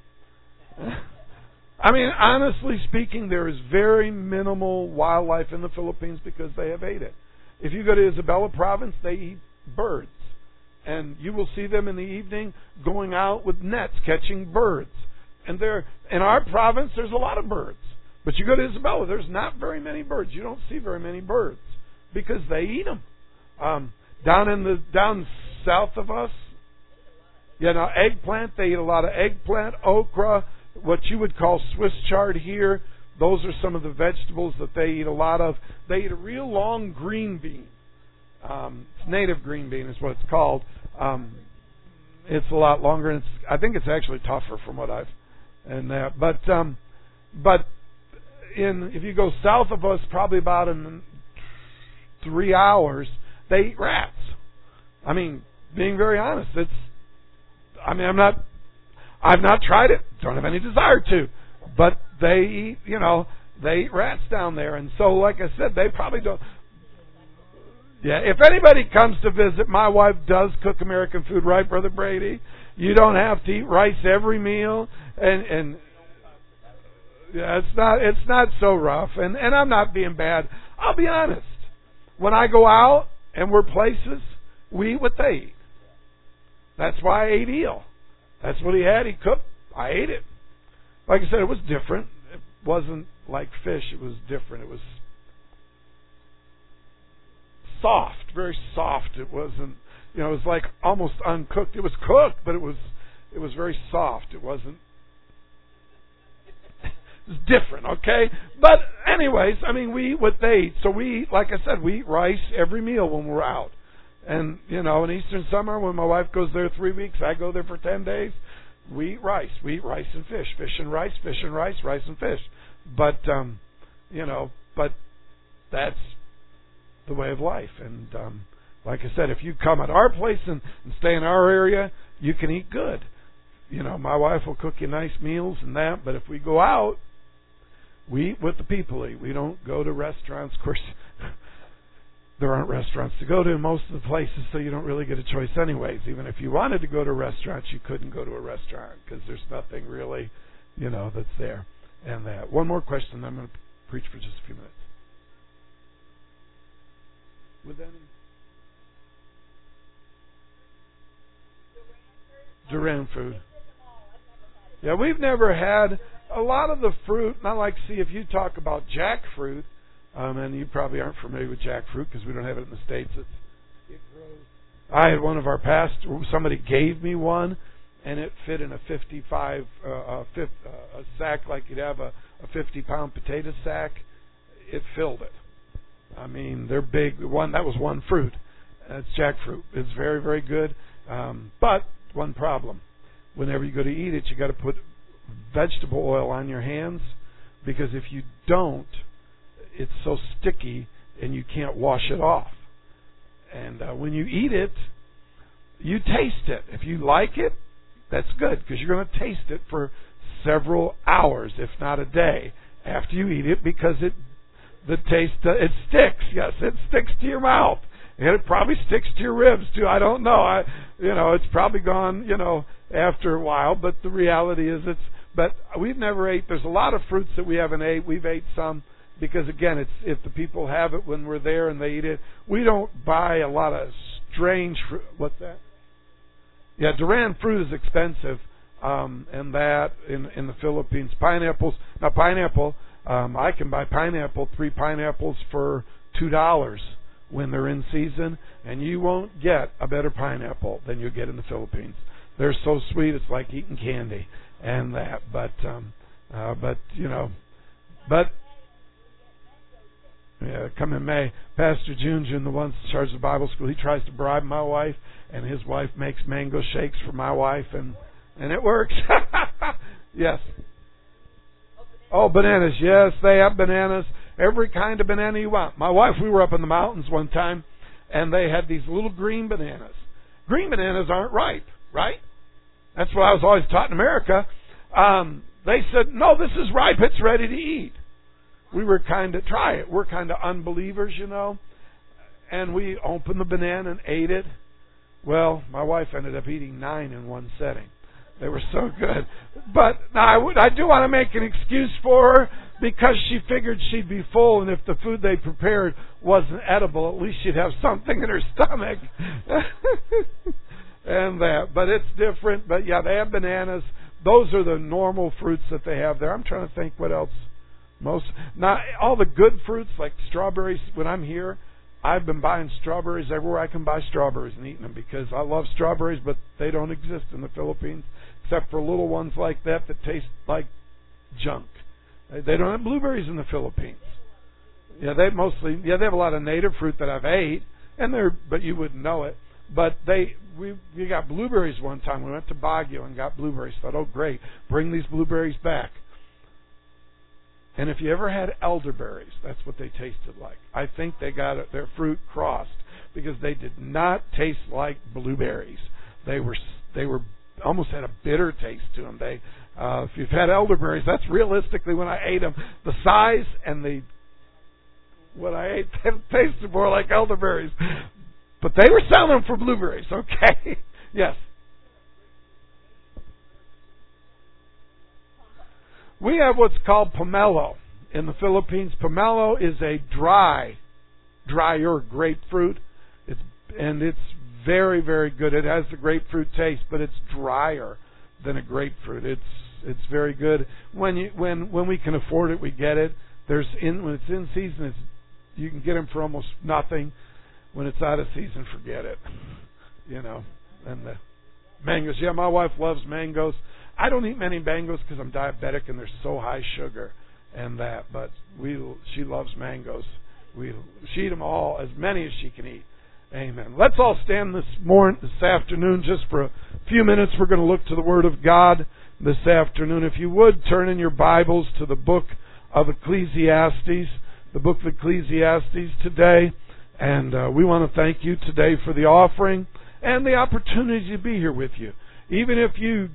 I mean, honestly speaking, there is very minimal wildlife in the Philippines because they have ate it. If you go to Isabela province, they eat birds. And you will see them in the evening going out with nets, catching birds. And there, in our province, there's a lot of birds. But you go to Isabela, there's not very many birds. You don't see very many birds because they eat them. Um, down in the down south of us, you know, eggplant. They eat a lot of eggplant, okra, what you would call Swiss chard here. Those are some of the vegetables that they eat a lot of. They eat a real long green bean. Um, it's native green bean is what it's called. Um, it's a lot longer, and it's, I think it's actually tougher from what I've and that. But um, but in if you go south of us, probably about in three hours, they eat rats. I mean, being very honest, it's. I mean, I'm not. I've not tried it. Don't have any desire to. But they eat, you know, they eat rats down there, and so, like I said, they probably don't. Yeah, if anybody comes to visit, my wife does cook American food, right, Brother Brady? You don't have to eat rice every meal, and and yeah, it's not it's not so rough. And and I'm not being bad. I'll be honest. When I go out and we're places, we eat what they eat. That's why I ate eel. That's what he had. He cooked. I ate it. Like I said, it was different. It wasn't like fish. It was different. It was soft, very soft. It wasn't, you know, it was like almost uncooked. It was cooked, but it was, it was very soft. It wasn't. It was different, okay? But anyways, I mean, we eat what they eat. So we eat, like I said, we eat rice every meal when we're out. And, you know, in Eastern summer, when my wife goes there three weeks, I go there for ten days, we eat rice. We eat rice and fish. Fish and rice, fish and rice, rice and fish. But, um, you know, but that's the way of life. And, um, like I said, if you come at our place and, and stay in our area, you can eat good. You know, my wife will cook you nice meals and that, but if we go out, we eat what the people eat. We don't go to restaurants. Of course, there aren't restaurants to go to in most of the places, so you don't really get a choice anyways. Even if you wanted to go to restaurants, you couldn't go to a restaurant because there's nothing really, you know, that's there. And that. One more question, I'm going to preach for just a few minutes. With any? Duran food. Yeah, we've never had a lot of the fruit, not like, see, if you talk about jackfruit, Um, and you probably aren't familiar with jackfruit because we don't have it in the States. It's, it grows. I had one of our pastors, somebody gave me one, and it fit in a fifty-five, uh, a, fifth, uh, a sack like you'd have a, a fifty-pound potato sack. It filled it. I mean, they're big. One that was one fruit. That's jackfruit. It's very, very good. Um, but one problem: whenever you go to eat it, you got to put vegetable oil on your hands because if you don't, it's so sticky and you can't wash it off. And uh, when you eat it, you taste it. If you like it, that's good because you're going to taste it for several hours, if not a day, after you eat it because it the taste uh, it sticks. Yes, it sticks to your mouth, and it probably sticks to your ribs too. I don't know. I you know it's probably gone you know after a while, but the reality is it's. But we've never ate. There's a lot of fruits that we haven't ate. We've ate some. Because again, it's if the people have it when we're there and they eat it. We don't buy a lot of strange fruit. What's that? Yeah, Duran fruit is expensive, um, and that in in the Philippines. Pineapples. Now pineapple, um, I can buy pineapple, three pineapples for two dollars when they're in season, and you won't get a better pineapple than you get in the Philippines. They're so sweet, it's like eating candy and that. But um, uh, but you know, but. Yeah, come in May. Pastor Junjun, the one in charge of the Bible school, he tries to bribe my wife, and his wife makes mango shakes for my wife, and and it works. Yes. Oh, bananas. Yes, they have bananas. Every kind of banana you want. My wife, we were up in the mountains one time, and they had these little green bananas. Green bananas aren't ripe, right? That's what I was always taught in America. Um, they said, no, this is ripe. It's ready to eat. We were kind of, try it. We're kind of unbelievers, you know. And we opened the banana and ate it. Well, my wife ended up eating nine in one setting. They were so good. But now I, would, I do want to make an excuse for her because she figured she'd be full, and if the food they prepared wasn't edible, at least she'd have something in her stomach. And that. But it's different. But yeah, they have bananas. Those are the normal fruits that they have there. I'm trying to think what else. Most now all the good fruits like strawberries. When I'm here, I've been buying strawberries everywhere I can buy strawberries and eating them because I love strawberries, but they don't exist in the Philippines except for little ones like that that taste like junk. They don't have blueberries in the Philippines. Yeah, they mostly yeah they have a lot of native fruit that I've ate, and they're but you wouldn't know it. But they we we got blueberries one time. We went to Baguio and got blueberries. Thought, oh great, bring these blueberries back. And if you ever had elderberries, that's what they tasted like. I think they got their fruit crossed because they did not taste like blueberries. They were they were almost had a bitter taste to them. They uh, if you've had elderberries, that's realistically when I ate them, the size and the what I ate they tasted more like elderberries. But they were selling them for blueberries. Okay, yes. We have what's called pomelo in the Philippines. Pomelo is a dry, drier grapefruit. It's and it's very, very good. It has the grapefruit taste, but it's drier than a grapefruit. It's it's very good. When you when when we can afford it, we get it. There's in when it's in season, it's you can get them for almost nothing. When it's out of season, forget it. You know, and the mangoes. Yeah, my wife loves mangoes. I don't eat many mangoes because I'm diabetic and they're so high sugar and that. But we, she loves mangoes. We she eat them all, as many as she can eat. Amen. Let's all stand this morning, this afternoon, just for a few minutes. We're going to look to the Word of God this afternoon. If you would turn in your Bibles to the book of Ecclesiastes, the book of Ecclesiastes today, and uh, we want to thank you today for the offering and the opportunity to be here with you, even if you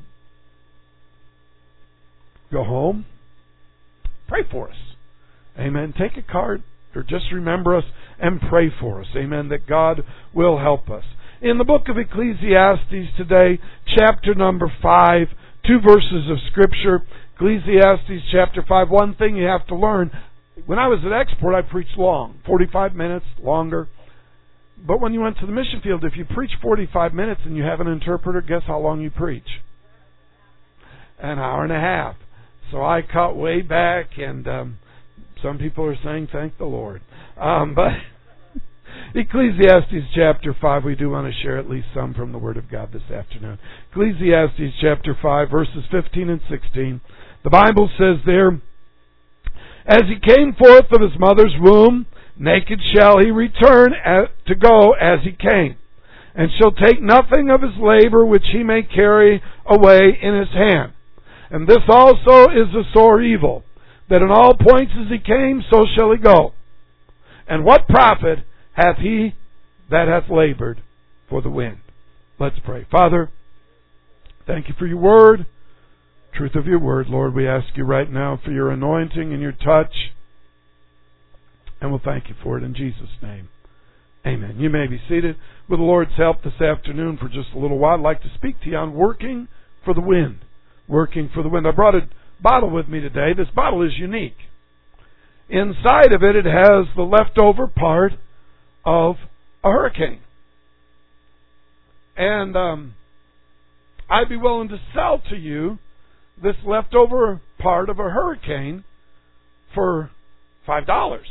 go home, pray for us. Amen. Take a card or just remember us and pray for us. Amen. That God will help us. In the book of Ecclesiastes today, chapter number five, two verses of Scripture. Ecclesiastes chapter five. One thing you have to learn. When I was at Export, I preached long. forty-five minutes, longer. But when you went to the mission field, if you preach forty-five minutes and you have an interpreter, guess how long you preach? An hour and a half. So I cut way back, and um, some people are saying, thank the Lord. Um, but Ecclesiastes chapter five, we do want to share at least some from the Word of God this afternoon. Ecclesiastes chapter five, verses fifteen and sixteen. The Bible says there, as he came forth of his mother's womb, naked shall he return to go as he came, and shall take nothing of his labor which he may carry away in his hand. And this also is a sore evil, that in all points as he came, so shall he go. And what profit hath he that hath labored for the wind? Let's pray. Father, thank you for your word, truth of your word. Lord, we ask you right now for your anointing and your touch, and we'll thank you for it in Jesus' name. Amen. You may be seated. With the Lord's help this afternoon for just a little while, I'd like to speak to you on working for the wind. Working for the wind. I brought a bottle with me today. This bottle is unique. Inside of it, it has the leftover part of a hurricane. And um, I'd be willing to sell to you this leftover part of a hurricane for five dollars.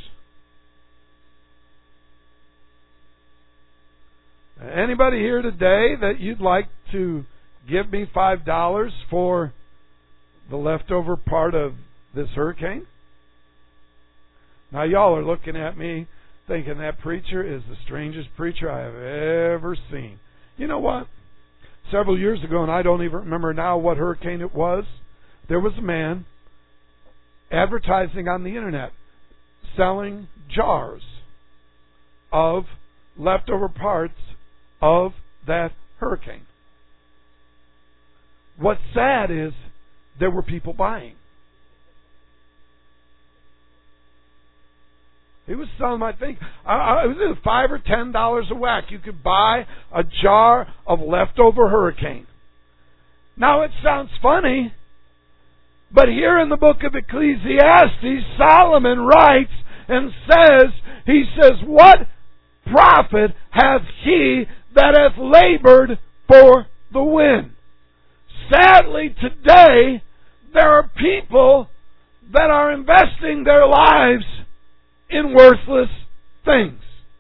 Anybody here today that you'd like to give me five dollars for the leftover part of this hurricane? Now y'all are looking at me thinking that preacher is the strangest preacher I have ever seen. You know what? Several years ago, and I don't even remember now what hurricane it was, There was a man advertising on the internet, selling jars of leftover parts of that hurricane. What's sad is there were people buying. He was selling, I think, uh, it was five or ten dollars a whack. You could buy a jar of leftover hurricane. Now it sounds funny, but here in the book of Ecclesiastes, Solomon writes and says, he says, what profit hath he that hath labored for the wind? Sadly, today, there are people that are investing their lives in worthless things.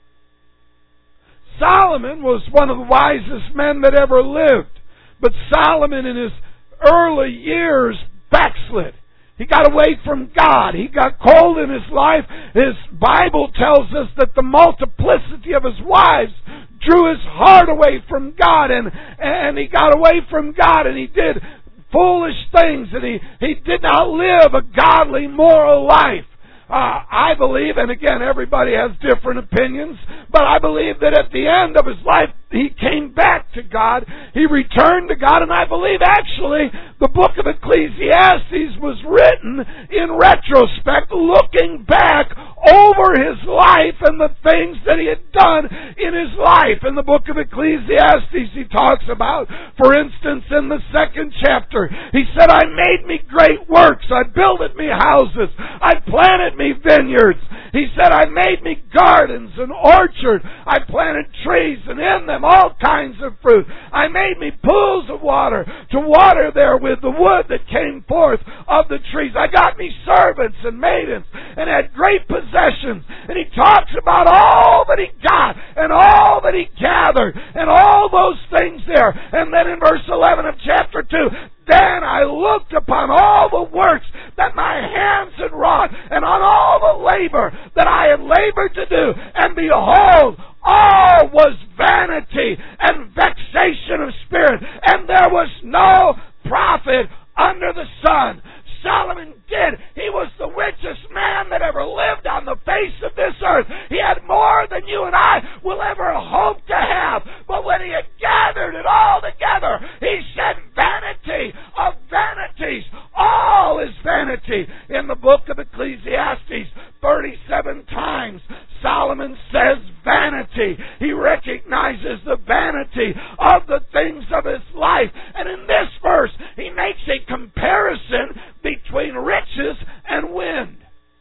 Solomon was one of the wisest men that ever lived. But Solomon in his early years backslid. He got away from God. He got cold in his life. His Bible tells us that the multiplicity of his wives drew his heart away from God, and, and he got away from God, and he did foolish things, and he, he did not live a godly, moral life. Uh, I believe, and again, everybody has different opinions, but I believe that at the end of his life, he came back to God. He returned to God, and I believe actually the book of Ecclesiastes was written in retrospect, looking back over his life and the things that he had done in his life. In the book of Ecclesiastes, he talks about, for instance, in the second chapter, he said, I made me great works. I builded me houses. I planted me vineyards. He said, I made me gardens and orchards. I planted trees, and in them all kinds of fruit. I made me pools of water to water there with the wood that came forth of the trees. I got me servants and maidens and had great possessions. And he talks about all that he got and all that he gathered and all those things there. And then in verse eleven of chapter two, then I looked upon all the works that my hands had wrought, and on all the labor that I had labored to do, and behold, all was vanity and vexation of spirit, and there was no profit under the sun. Solomon did. He was the richest man that ever lived on the face of this earth. He had more than you and I will ever hope to have. But when he had gathered it all together, he said, vanity of vanities. All is vanity. In the book of Ecclesiastes, thirty-seven times, Solomon says vanity. He recognizes the vanity of the things of his life. And in this verse, he makes a comparison between riches and wind.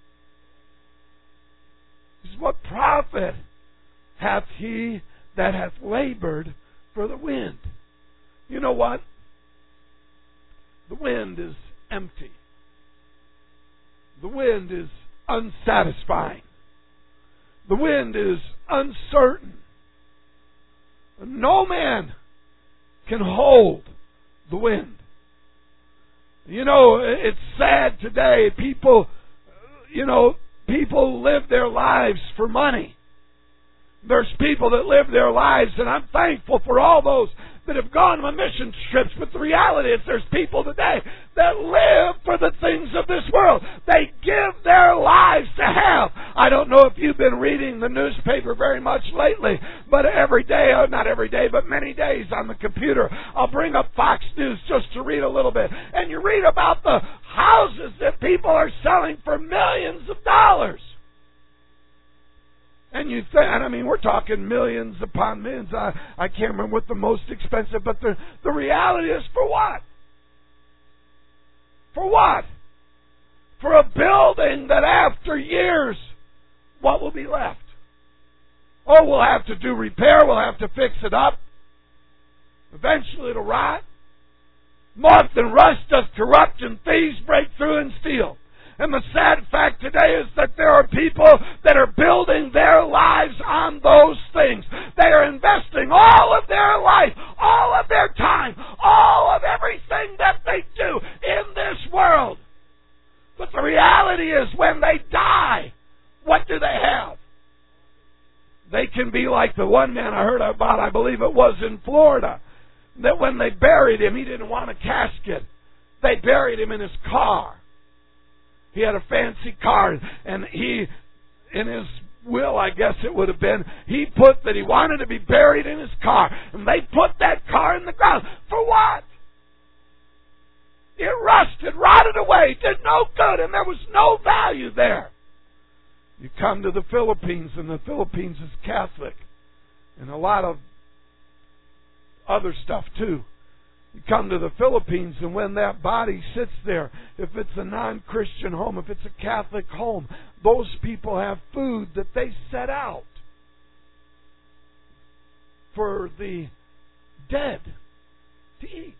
This is what profit hath he that hath labored for the wind. You know what? The wind is empty. The wind is unsatisfying. The wind is uncertain. No man can hold the wind. You know, it's sad today. People, you know, people live their lives for money. There's people that live their lives, and I'm thankful for all those that have gone on mission trips, but the reality is there's people today that live for the things of this world. They give their lives to have. I don't know if you've been reading the newspaper very much lately, but every day, or not every day, but many days on the computer, I'll bring up Fox News just to read a little bit. And you read about the houses that people are selling for millions of dollars. And you think, and I mean, we're talking millions upon millions. I, I can't remember what the most expensive, but the, the reality is for what? For what? For a building that after years, what will be left? Oh, we'll have to do repair. We'll have to fix it up. Eventually it'll rot. Moth and rust doth corrupt, and thieves break through and steal. And the sad fact today is that there are people that are building their lives on those things. They are investing all of their life, all of their time, all of everything that they do in this world. But the reality is when they die, what do they have? They can be like the one man I heard about, I believe it was in Florida, that when they buried him, he didn't want a casket. they buried him in his car. He had a fancy car, and he, in his will, I guess it would have been, he put that he wanted to be buried in his car. And they put that car in the ground. For what? It rusted, rotted away, did no good, and there was no value there. You come to the Philippines, and the Philippines is Catholic, and a lot of other stuff too. You come to the Philippines, and when that body sits there, if it's a non-Christian home, if it's a Catholic home, those people have food that they set out for the dead to eat.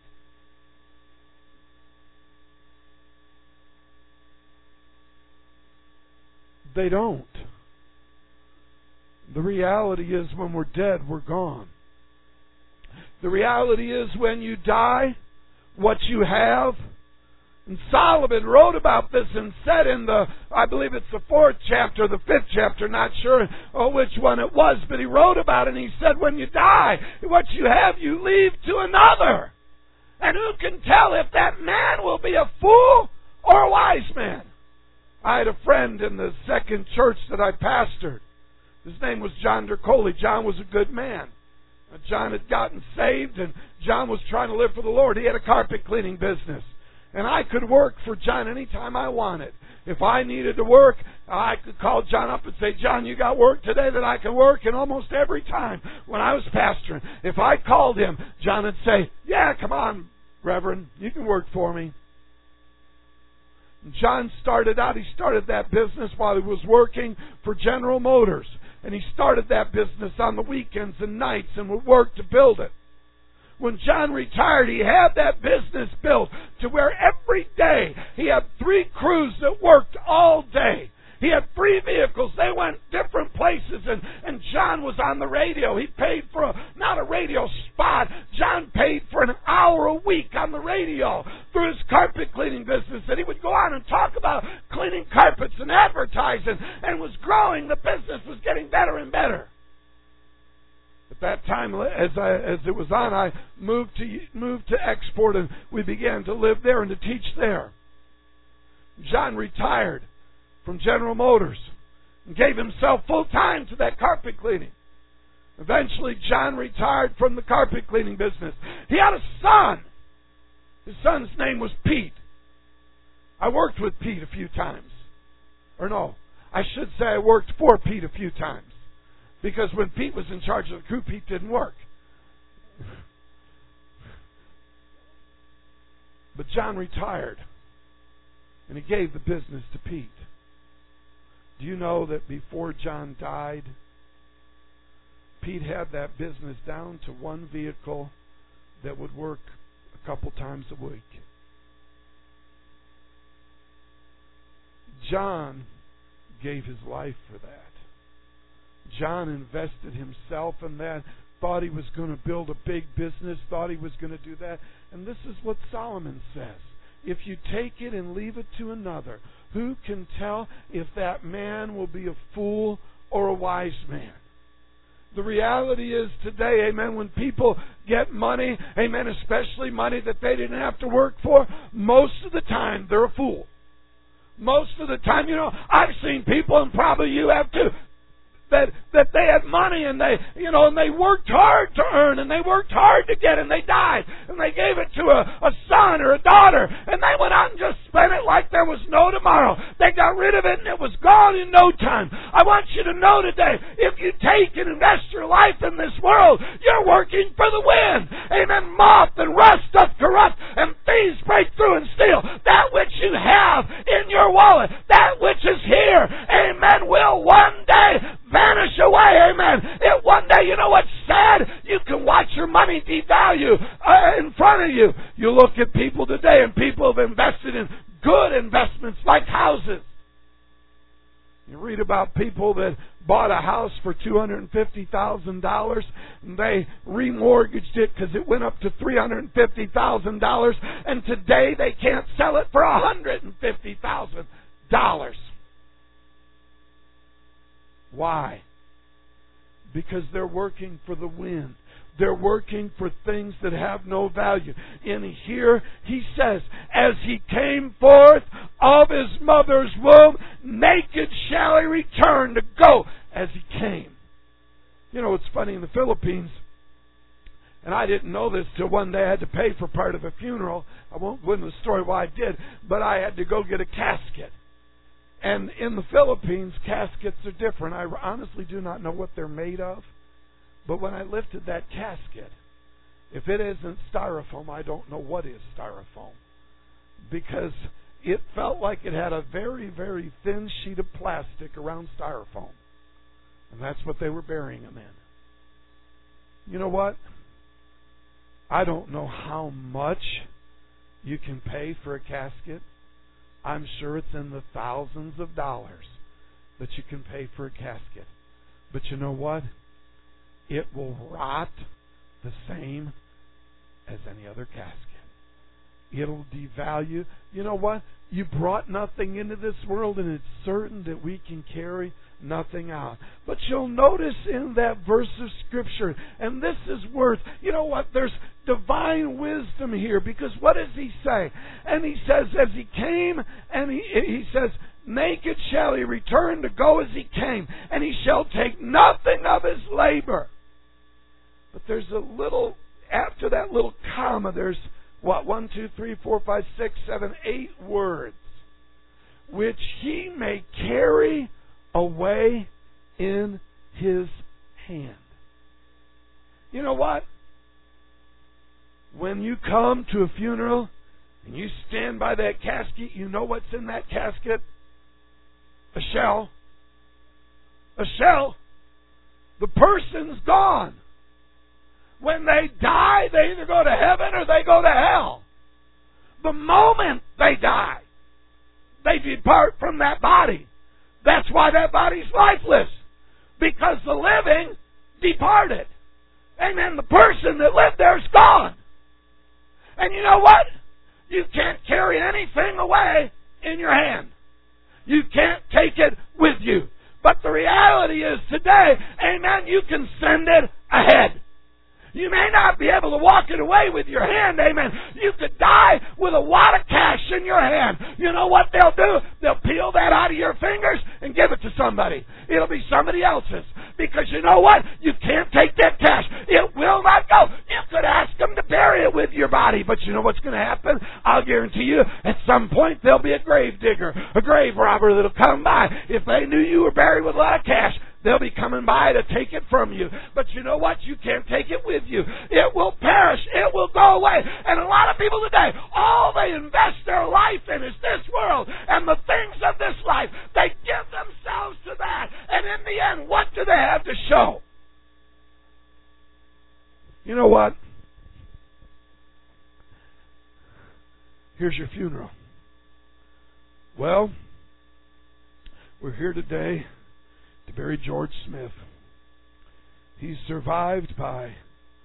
They don't. The reality is when we're dead, we're gone. The reality is when you die, what you have. And Solomon wrote about this and said in the, I believe it's the fourth chapter, the fifth chapter, not sure oh, which one it was, but he wrote about it and he said when you die, what you have you leave to another. And who can tell if that man will be a fool or a wise man? I had a friend in the second church that I pastored. His name was John Dercoli. John was a good man. John had gotten saved, and John was trying to live for the Lord. He had a carpet cleaning business. And I could work for John anytime I wanted. If I needed to work, I could call John up and say, John, you got work today that I can work? And almost every time when I was pastoring, if I called him, John would say, yeah, come on, Reverend, you can work for me. John started out, he started that business while he was working for General Motors. And he started that business on the weekends and nights and would work to build it. When John retired, he had that business built to where every day he had three crews that worked all day. He had three vehicles. They went different places, and, and John was on the radio. He paid for, a, not a radio spot, John paid for an hour a week on the radio through his carpet cleaning business. And he would go on and talk about cleaning carpets and advertising, and was growing. The business was getting better and better. At that time, as I, as it was on, I moved to moved to Export, and we began to live there and to teach there. John retired from General Motors and gave himself full time to that carpet cleaning. Eventually, John retired from the carpet cleaning business. He had a son. His son's name was Pete. I worked with Pete a few times. Or no, I should say I worked for Pete a few times. Because when Pete was in charge of the crew, Pete didn't work. But John retired, and he gave the business to Pete. Do you know that before John died, Pete had that business down to one vehicle that would work a couple times a week? John gave his life for that. John invested himself in that, thought he was going to build a big business, thought he was going to do that. And this is what Solomon says. If you take it and leave it to another, who can tell if that man will be a fool or a wise man? The reality is today, amen, when people get money, amen, especially money that they didn't have to work for, most of the time they're a fool. Most of the time, you know, I've seen people, and probably you have too, that that they had money and they, you know, and they worked hard to earn and they worked hard to get, and they died and they gave it to a, a son or a daughter, and they went out and just spent it like there was no tomorrow. They got rid of it and it was gone in no time. I want you to know today, if you take and invest your life in this world, you're working for the wind. Amen. Moth and rust doth corrupt, and thieves break through and steal. That which you have in your wallet, that which is here, amen, will one day vanish away, amen. It one day, you know what's sad? You can watch your money devalue uh, in front of you. You look at people today, and people have invested in good investments like houses. You read about people that bought a house for two hundred fifty thousand dollars, and they remortgaged it because it went up to three hundred fifty thousand dollars, and today they can't sell it for one hundred fifty thousand dollars. Why? because they're working for the wind. They're working for things that have no value. And here he says, as he came forth of his mother's womb, naked shall he return to go as he came. You know, it's funny, in the Philippines, and I didn't know this till one day I had to pay for part of a funeral. I won't go into the story why I did, but I had to go get a casket. And in the Philippines, caskets are different. I honestly do not know what they're made of. But when I lifted that casket, if it isn't styrofoam, I don't know what is styrofoam. Because it felt like it had a very, very thin sheet of plastic around styrofoam. And that's what they were burying him in. You know what? I don't know how much you can pay for a casket. I'm sure it's in the thousands of dollars that you can pay for a casket. But you know what? It will rot the same as any other casket. It'll devalue. You know what? You brought nothing into this world, and it's certain that we can carry nothing out. But you'll notice in that verse of Scripture, and this is worth, you know what? There's divine wisdom here, because what does he say? And he says, as he came, and he, he says, naked shall he return to go as he came, and he shall take nothing of his labor. But there's a little, after that little comma, there's what, one, two, three, four, five, six, seven, eight words, which he may carry away in his hand. You know what? When you come to a funeral and you stand by that casket, you know what's in that casket? A shell. A shell. The person's gone. When they die, they either go to heaven or they go to hell. The moment they die, they depart from that body. That's why that body's lifeless. Because the living departed. Amen. The person that lived there is gone. And you know what? You can't carry anything away in your hand. You can't take it with you. But the reality is today, amen, you can send it ahead. You may not be able to walk it away with your hand, amen. You could die with a wad of cash in your hand. You know what they'll do? They'll peel that out of your fingers and give it to somebody. It'll be somebody else's. Because you know what? You can't take that cash. It will not go. You could ask them to bury it with your body. But you know what's going to happen? I'll guarantee you, at some point there'll be a grave digger, a grave robber that'll come by. If they knew you were buried with a lot of cash, they'll be coming by to take it from you. But you know what? You can't take it with you. It will perish. It will go away. And a lot of people today, all they invest their life in is this world and the things of this life. They give themselves to that. And in the end, what do they have to show? You know what? Here's your funeral. Well, we're here today to bury George Smith. He's survived by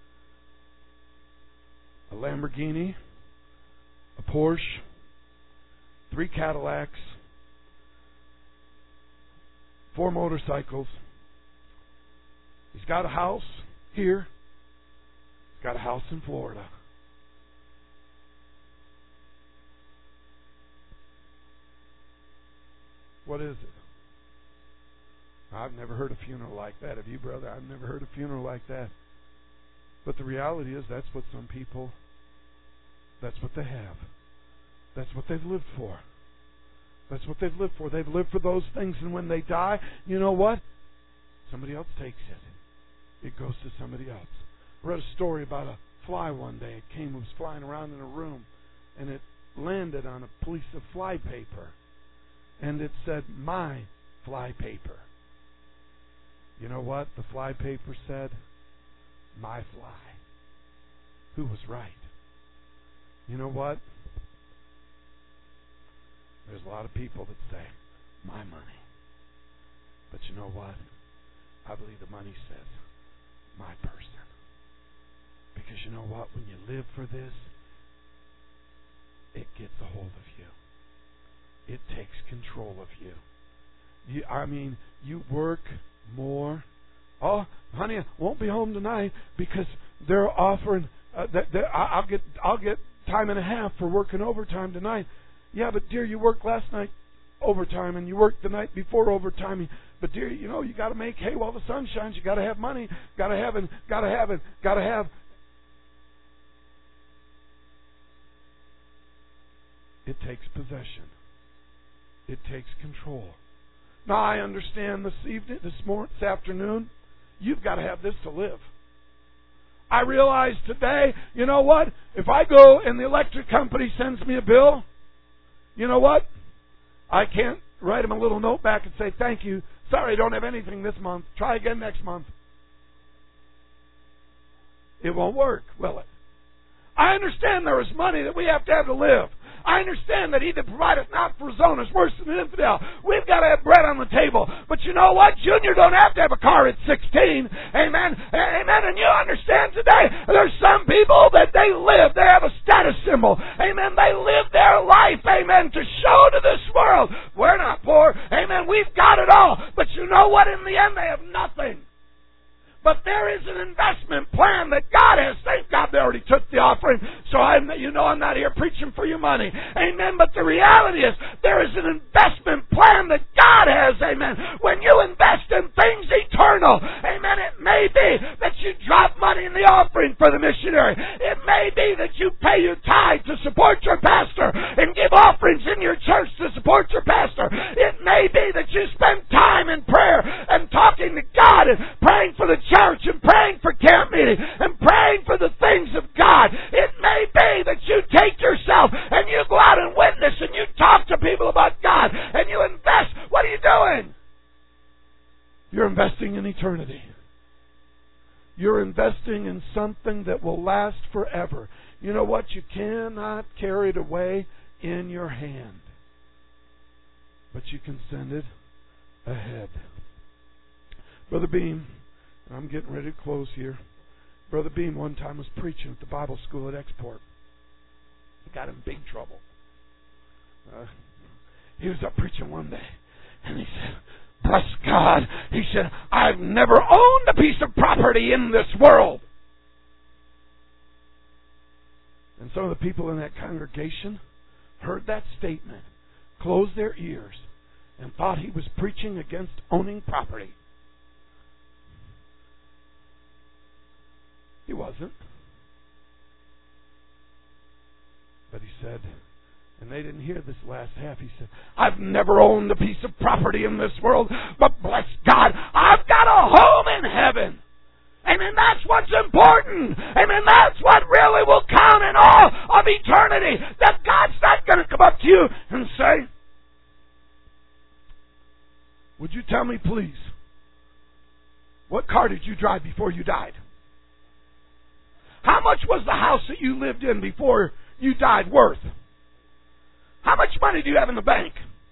a Lamborghini, a Porsche, three Cadillacs, four motorcycles. He's got a house here. He's got a house in Florida. What is it? I've never heard a funeral like that. Have you, brother? I've never heard a funeral like that. But the reality is that's what some people, that's what they have. That's what they've lived for. That's what they've lived for. They've lived for those things, and when they die, you know what? Somebody else takes it. It goes to somebody else. I read a story about a fly one day. It came, it was flying around in a room, and it landed on a piece of fly paper. And it said, "My fly paper." You know what the fly paper said? My fly. Who was right? You know what? There's a lot of people that say, my money. But you know what? I believe the money says, my person. Because you know what? When you live for this, it gets a hold of you. It takes control of you. You I mean, you work more Oh, honey, I won't be home tonight because they're offering uh, that, that I'll get I'll get time and a half for working overtime tonight. Yeah, but dear, you worked last night overtime and you worked the night before overtime. But dear, you know you got to make hay while the sun shines. You got to have money. Got to have and got to have and got to have. It takes possession. It takes control. Now I understand this evening, this morning, this afternoon, you've got to have this to live. I realize today, you know what? If I go and the electric company sends me a bill, you know what? I can't write them a little note back and say, thank you. Sorry, I don't have anything this month. Try again next month. It won't work, will it? I understand there is money that we have to have to live. I understand that he that provideth not for his own is worse than an infidel. We've got to have bread on the table. But you know what? Junior don't have to have a car at sixteen. Amen. Amen. And you understand today, there's some people that they live. They have a status symbol. Amen. They live their life. Amen. To show to this world. We're not poor. Amen. We've got it all. But you know what? In the end, they have nothing. But there is an investment plan that God has. Thank God they already took the offering. So I'm, you know I'm not here preaching for your money. Amen. But the reality is there is an investment plan that God has. Amen. When you invest in things eternal. Amen. It may be that you drop money in the offering for the missionary. It may be that you pay your tithe to support your pastor and give offerings in your church to support your pastor. It may be that you spend time in prayer and talking to God and praying for the church. Church and praying for camp meeting and praying for the things of God. It may be that you take yourself and you go out and witness and you talk to people about God and you invest. What are you doing? You're investing in eternity. You're investing in something that will last forever. You know what? You cannot carry it away in your hand, but you can send it ahead. Brother Beam, I'm getting ready to close here. Brother Beam one time was preaching at the Bible school at Export. He got in big trouble. Uh, he was up preaching one day, and he said, bless God, he said, I've never owned a piece of property in this world. And some of the people in that congregation heard that statement, closed their ears, and thought he was preaching against owning property. He wasn't. But he said, and they didn't hear this last half, he said, I've never owned a piece of property in this world, but bless God, I've got a home in heaven. Amen, that's what's important. Amen, that's what really will count in all of eternity. That God's not going to come up to you and say, would you tell me please, what car did you drive before you died? How much was the house that you lived in before you died worth? How much money do you have in the bank?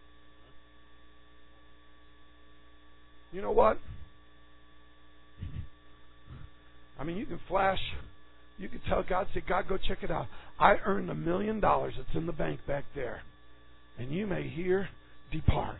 You know what? I mean, you can flash, you can tell God, say, God, go check it out. I earned a million dollars that's in the bank back there. And you may here depart.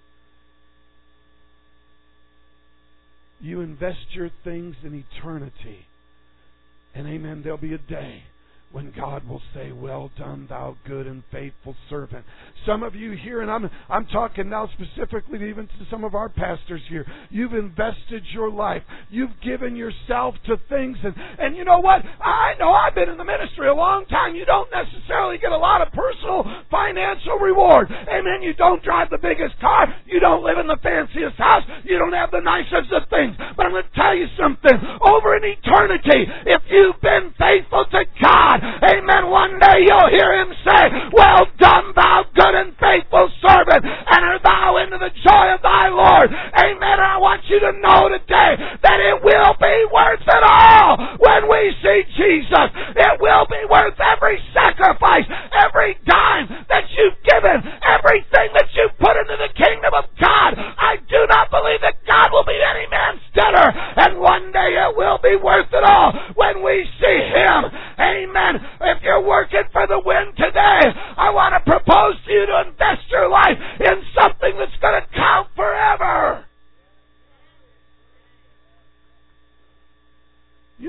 You invest your things in eternity. And amen, there'll be a day when God will say, well done, thou good and faithful servant. Some of you here, and I'm I'm talking now specifically even to some of our pastors here, you've invested your life. You've given yourself to things. And, and you know what? I know I've been in the ministry a long time. You don't necessarily get a lot of personal financial reward. Amen. You don't drive the biggest car. You don't live in the fanciest house. You don't have the nicest of things. But I'm going to tell you something. Over in eternity, if you've been faithful to God, amen, one day you'll hear Him say, well done, thou good and faithful servant, enter thou into the joy of thy Lord. Amen. And I want you to know today that it will be worth it all when we see Jesus. It will be worth every sacrifice, every dime that you've given, everything that you've put into the kingdom of God. I do not believe that God will be any man's debtor, and one day it will be worth it all when we see Him. Amen. If you're working for the wind today, I want to propose to you to invest your life in something that's going to count forever.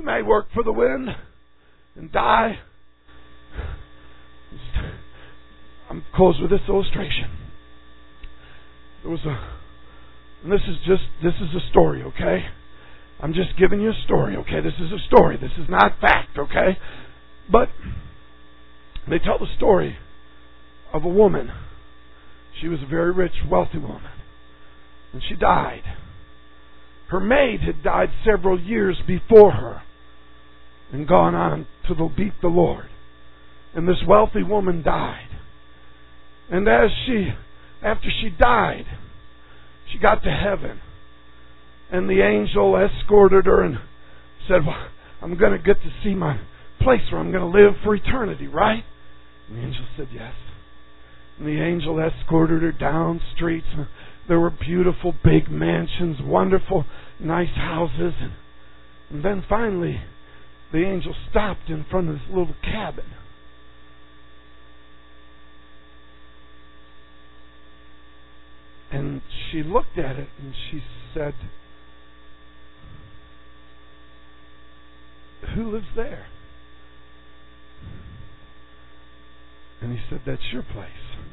You may work for the wind and die. I'm close with this illustration. There was a, and this is just, this is a story, okay? I'm just giving you a story, okay? This is a story. This is not fact, okay? But they tell the story of a woman. She was a very rich, wealthy woman. And she died. Her maid had died several years before her and gone on to the, beat the Lord. And this wealthy woman died. And as she, after she died, she got to heaven. And the angel escorted her and said, well, I'm going to get to see my place where I'm going to live for eternity, right? And the angel said, yes. And the angel escorted her down streets. There were beautiful big mansions, wonderful, nice houses. And, and then finally, the angel stopped in front of this little cabin. And she looked at it and she said, who lives there? And he said, that's your place.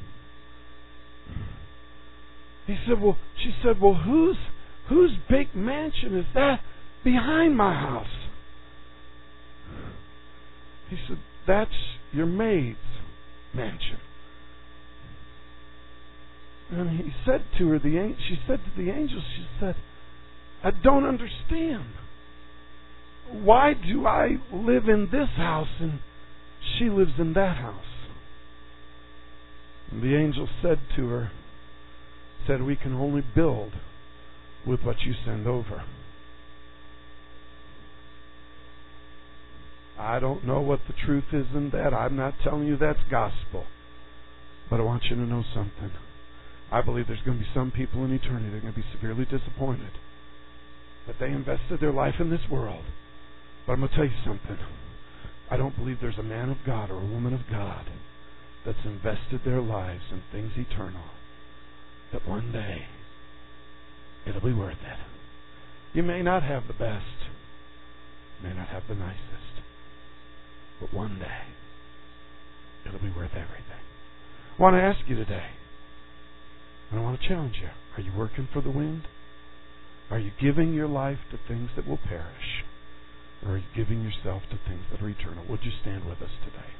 He said, well, she said, well, whose, whose big mansion is that behind my house? He said, that's your maid's mansion. And he said to her, the she said to the angel, she said, I don't understand. Why do I live in this house and she lives in that house? And the angel said to her, said, we can only build with what you send over. I don't know what the truth is in that. I'm not telling you that's gospel. But I want you to know something. I believe there's going to be some people in eternity that are going to be severely disappointed that they invested their life in this world. But I'm going to tell you something. I don't believe there's a man of God or a woman of God that's invested their lives in things eternal, that one day it'll be worth it. You may not have the best, may not have the nicest, but one day it'll be worth everything. I want to ask you today, and I want to challenge you, are you working for the wind? Are you giving your life to things that will perish? Or are you giving yourself to things that are eternal? Would you stand with us today?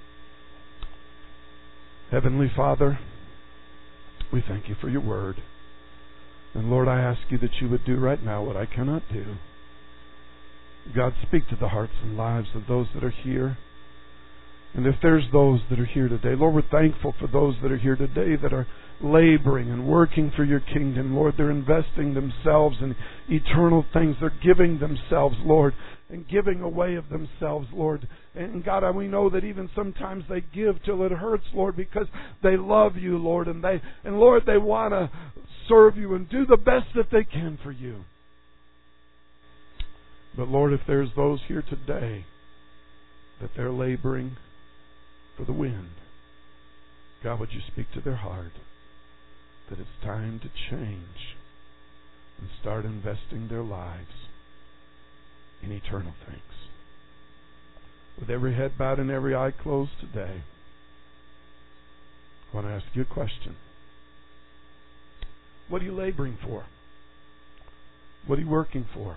Heavenly Father, we thank you for your word. And Lord, I ask you that you would do right now what I cannot do. God, speak to the hearts and lives of those that are here. And if there's those that are here today, Lord, we're thankful for those that are here today that are laboring and working for your kingdom. Lord, they're investing themselves in eternal things. They're giving themselves, Lord, and giving away of themselves, Lord. And God, we know that even sometimes they give till it hurts, Lord, because they love you, Lord, and they and Lord, they want to serve you and do the best that they can for you. But Lord, if there's those here today that they're laboring for the wind, God, would you speak to their heart that it's time to change and start investing their lives in eternal things. With every head bowed and every eye closed today, I want to ask you a question. What are you laboring for? What are you working for?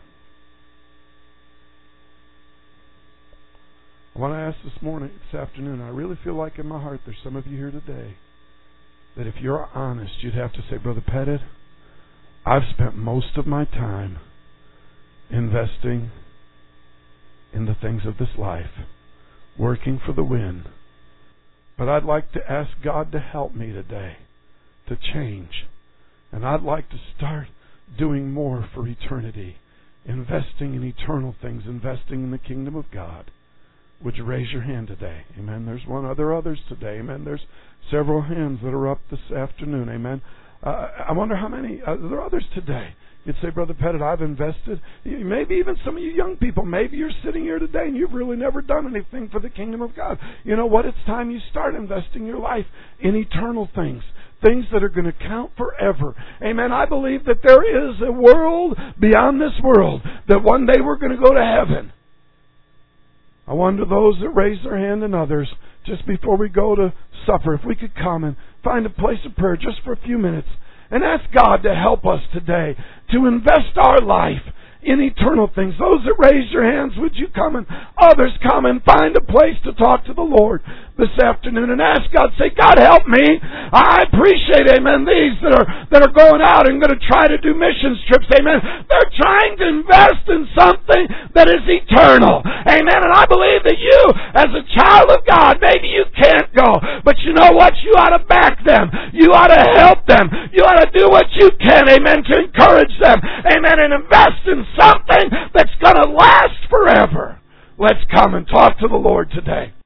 I want to ask this morning, this afternoon, I really feel like in my heart there's some of you here today that if you're honest, you'd have to say, Brother Pettit, I've spent most of my time investing in the things of this life, working for the wind. But I'd like to ask God to help me today to change. And I'd like to start doing more for eternity, investing in eternal things, investing in the kingdom of God. Would you raise your hand today? Amen. There's one. Are there others today? Amen. There's several hands that are up this afternoon. Amen. Uh, I wonder how many. Uh, there are others today. You'd say, Brother Pettit, I've invested. Maybe even some of you young people, maybe you're sitting here today and you've really never done anything for the kingdom of God. You know what? It's time you start investing your life in eternal things. Things that are going to count forever. Amen. I believe that there is a world beyond this world, that one day we're going to go to heaven. I wonder those that raise their hand and others, just before we go to supper, if we could come and find a place of prayer just for a few minutes and ask God to help us today to invest our life in eternal things. Those that raised your hands, would you come, and others come and find a place to talk to the Lord this afternoon and ask God, say, God, help me. I appreciate, amen, these that are that are going out and going to try to do missions trips, amen. They're trying to invest in something that is eternal, amen. And I believe that you, as a child of God, maybe you can't go, but you know what? You ought to back them. You ought to help them. You ought to do what you can, amen, to encourage them, amen, and invest in something that's going to last forever. Let's come and talk to the Lord today.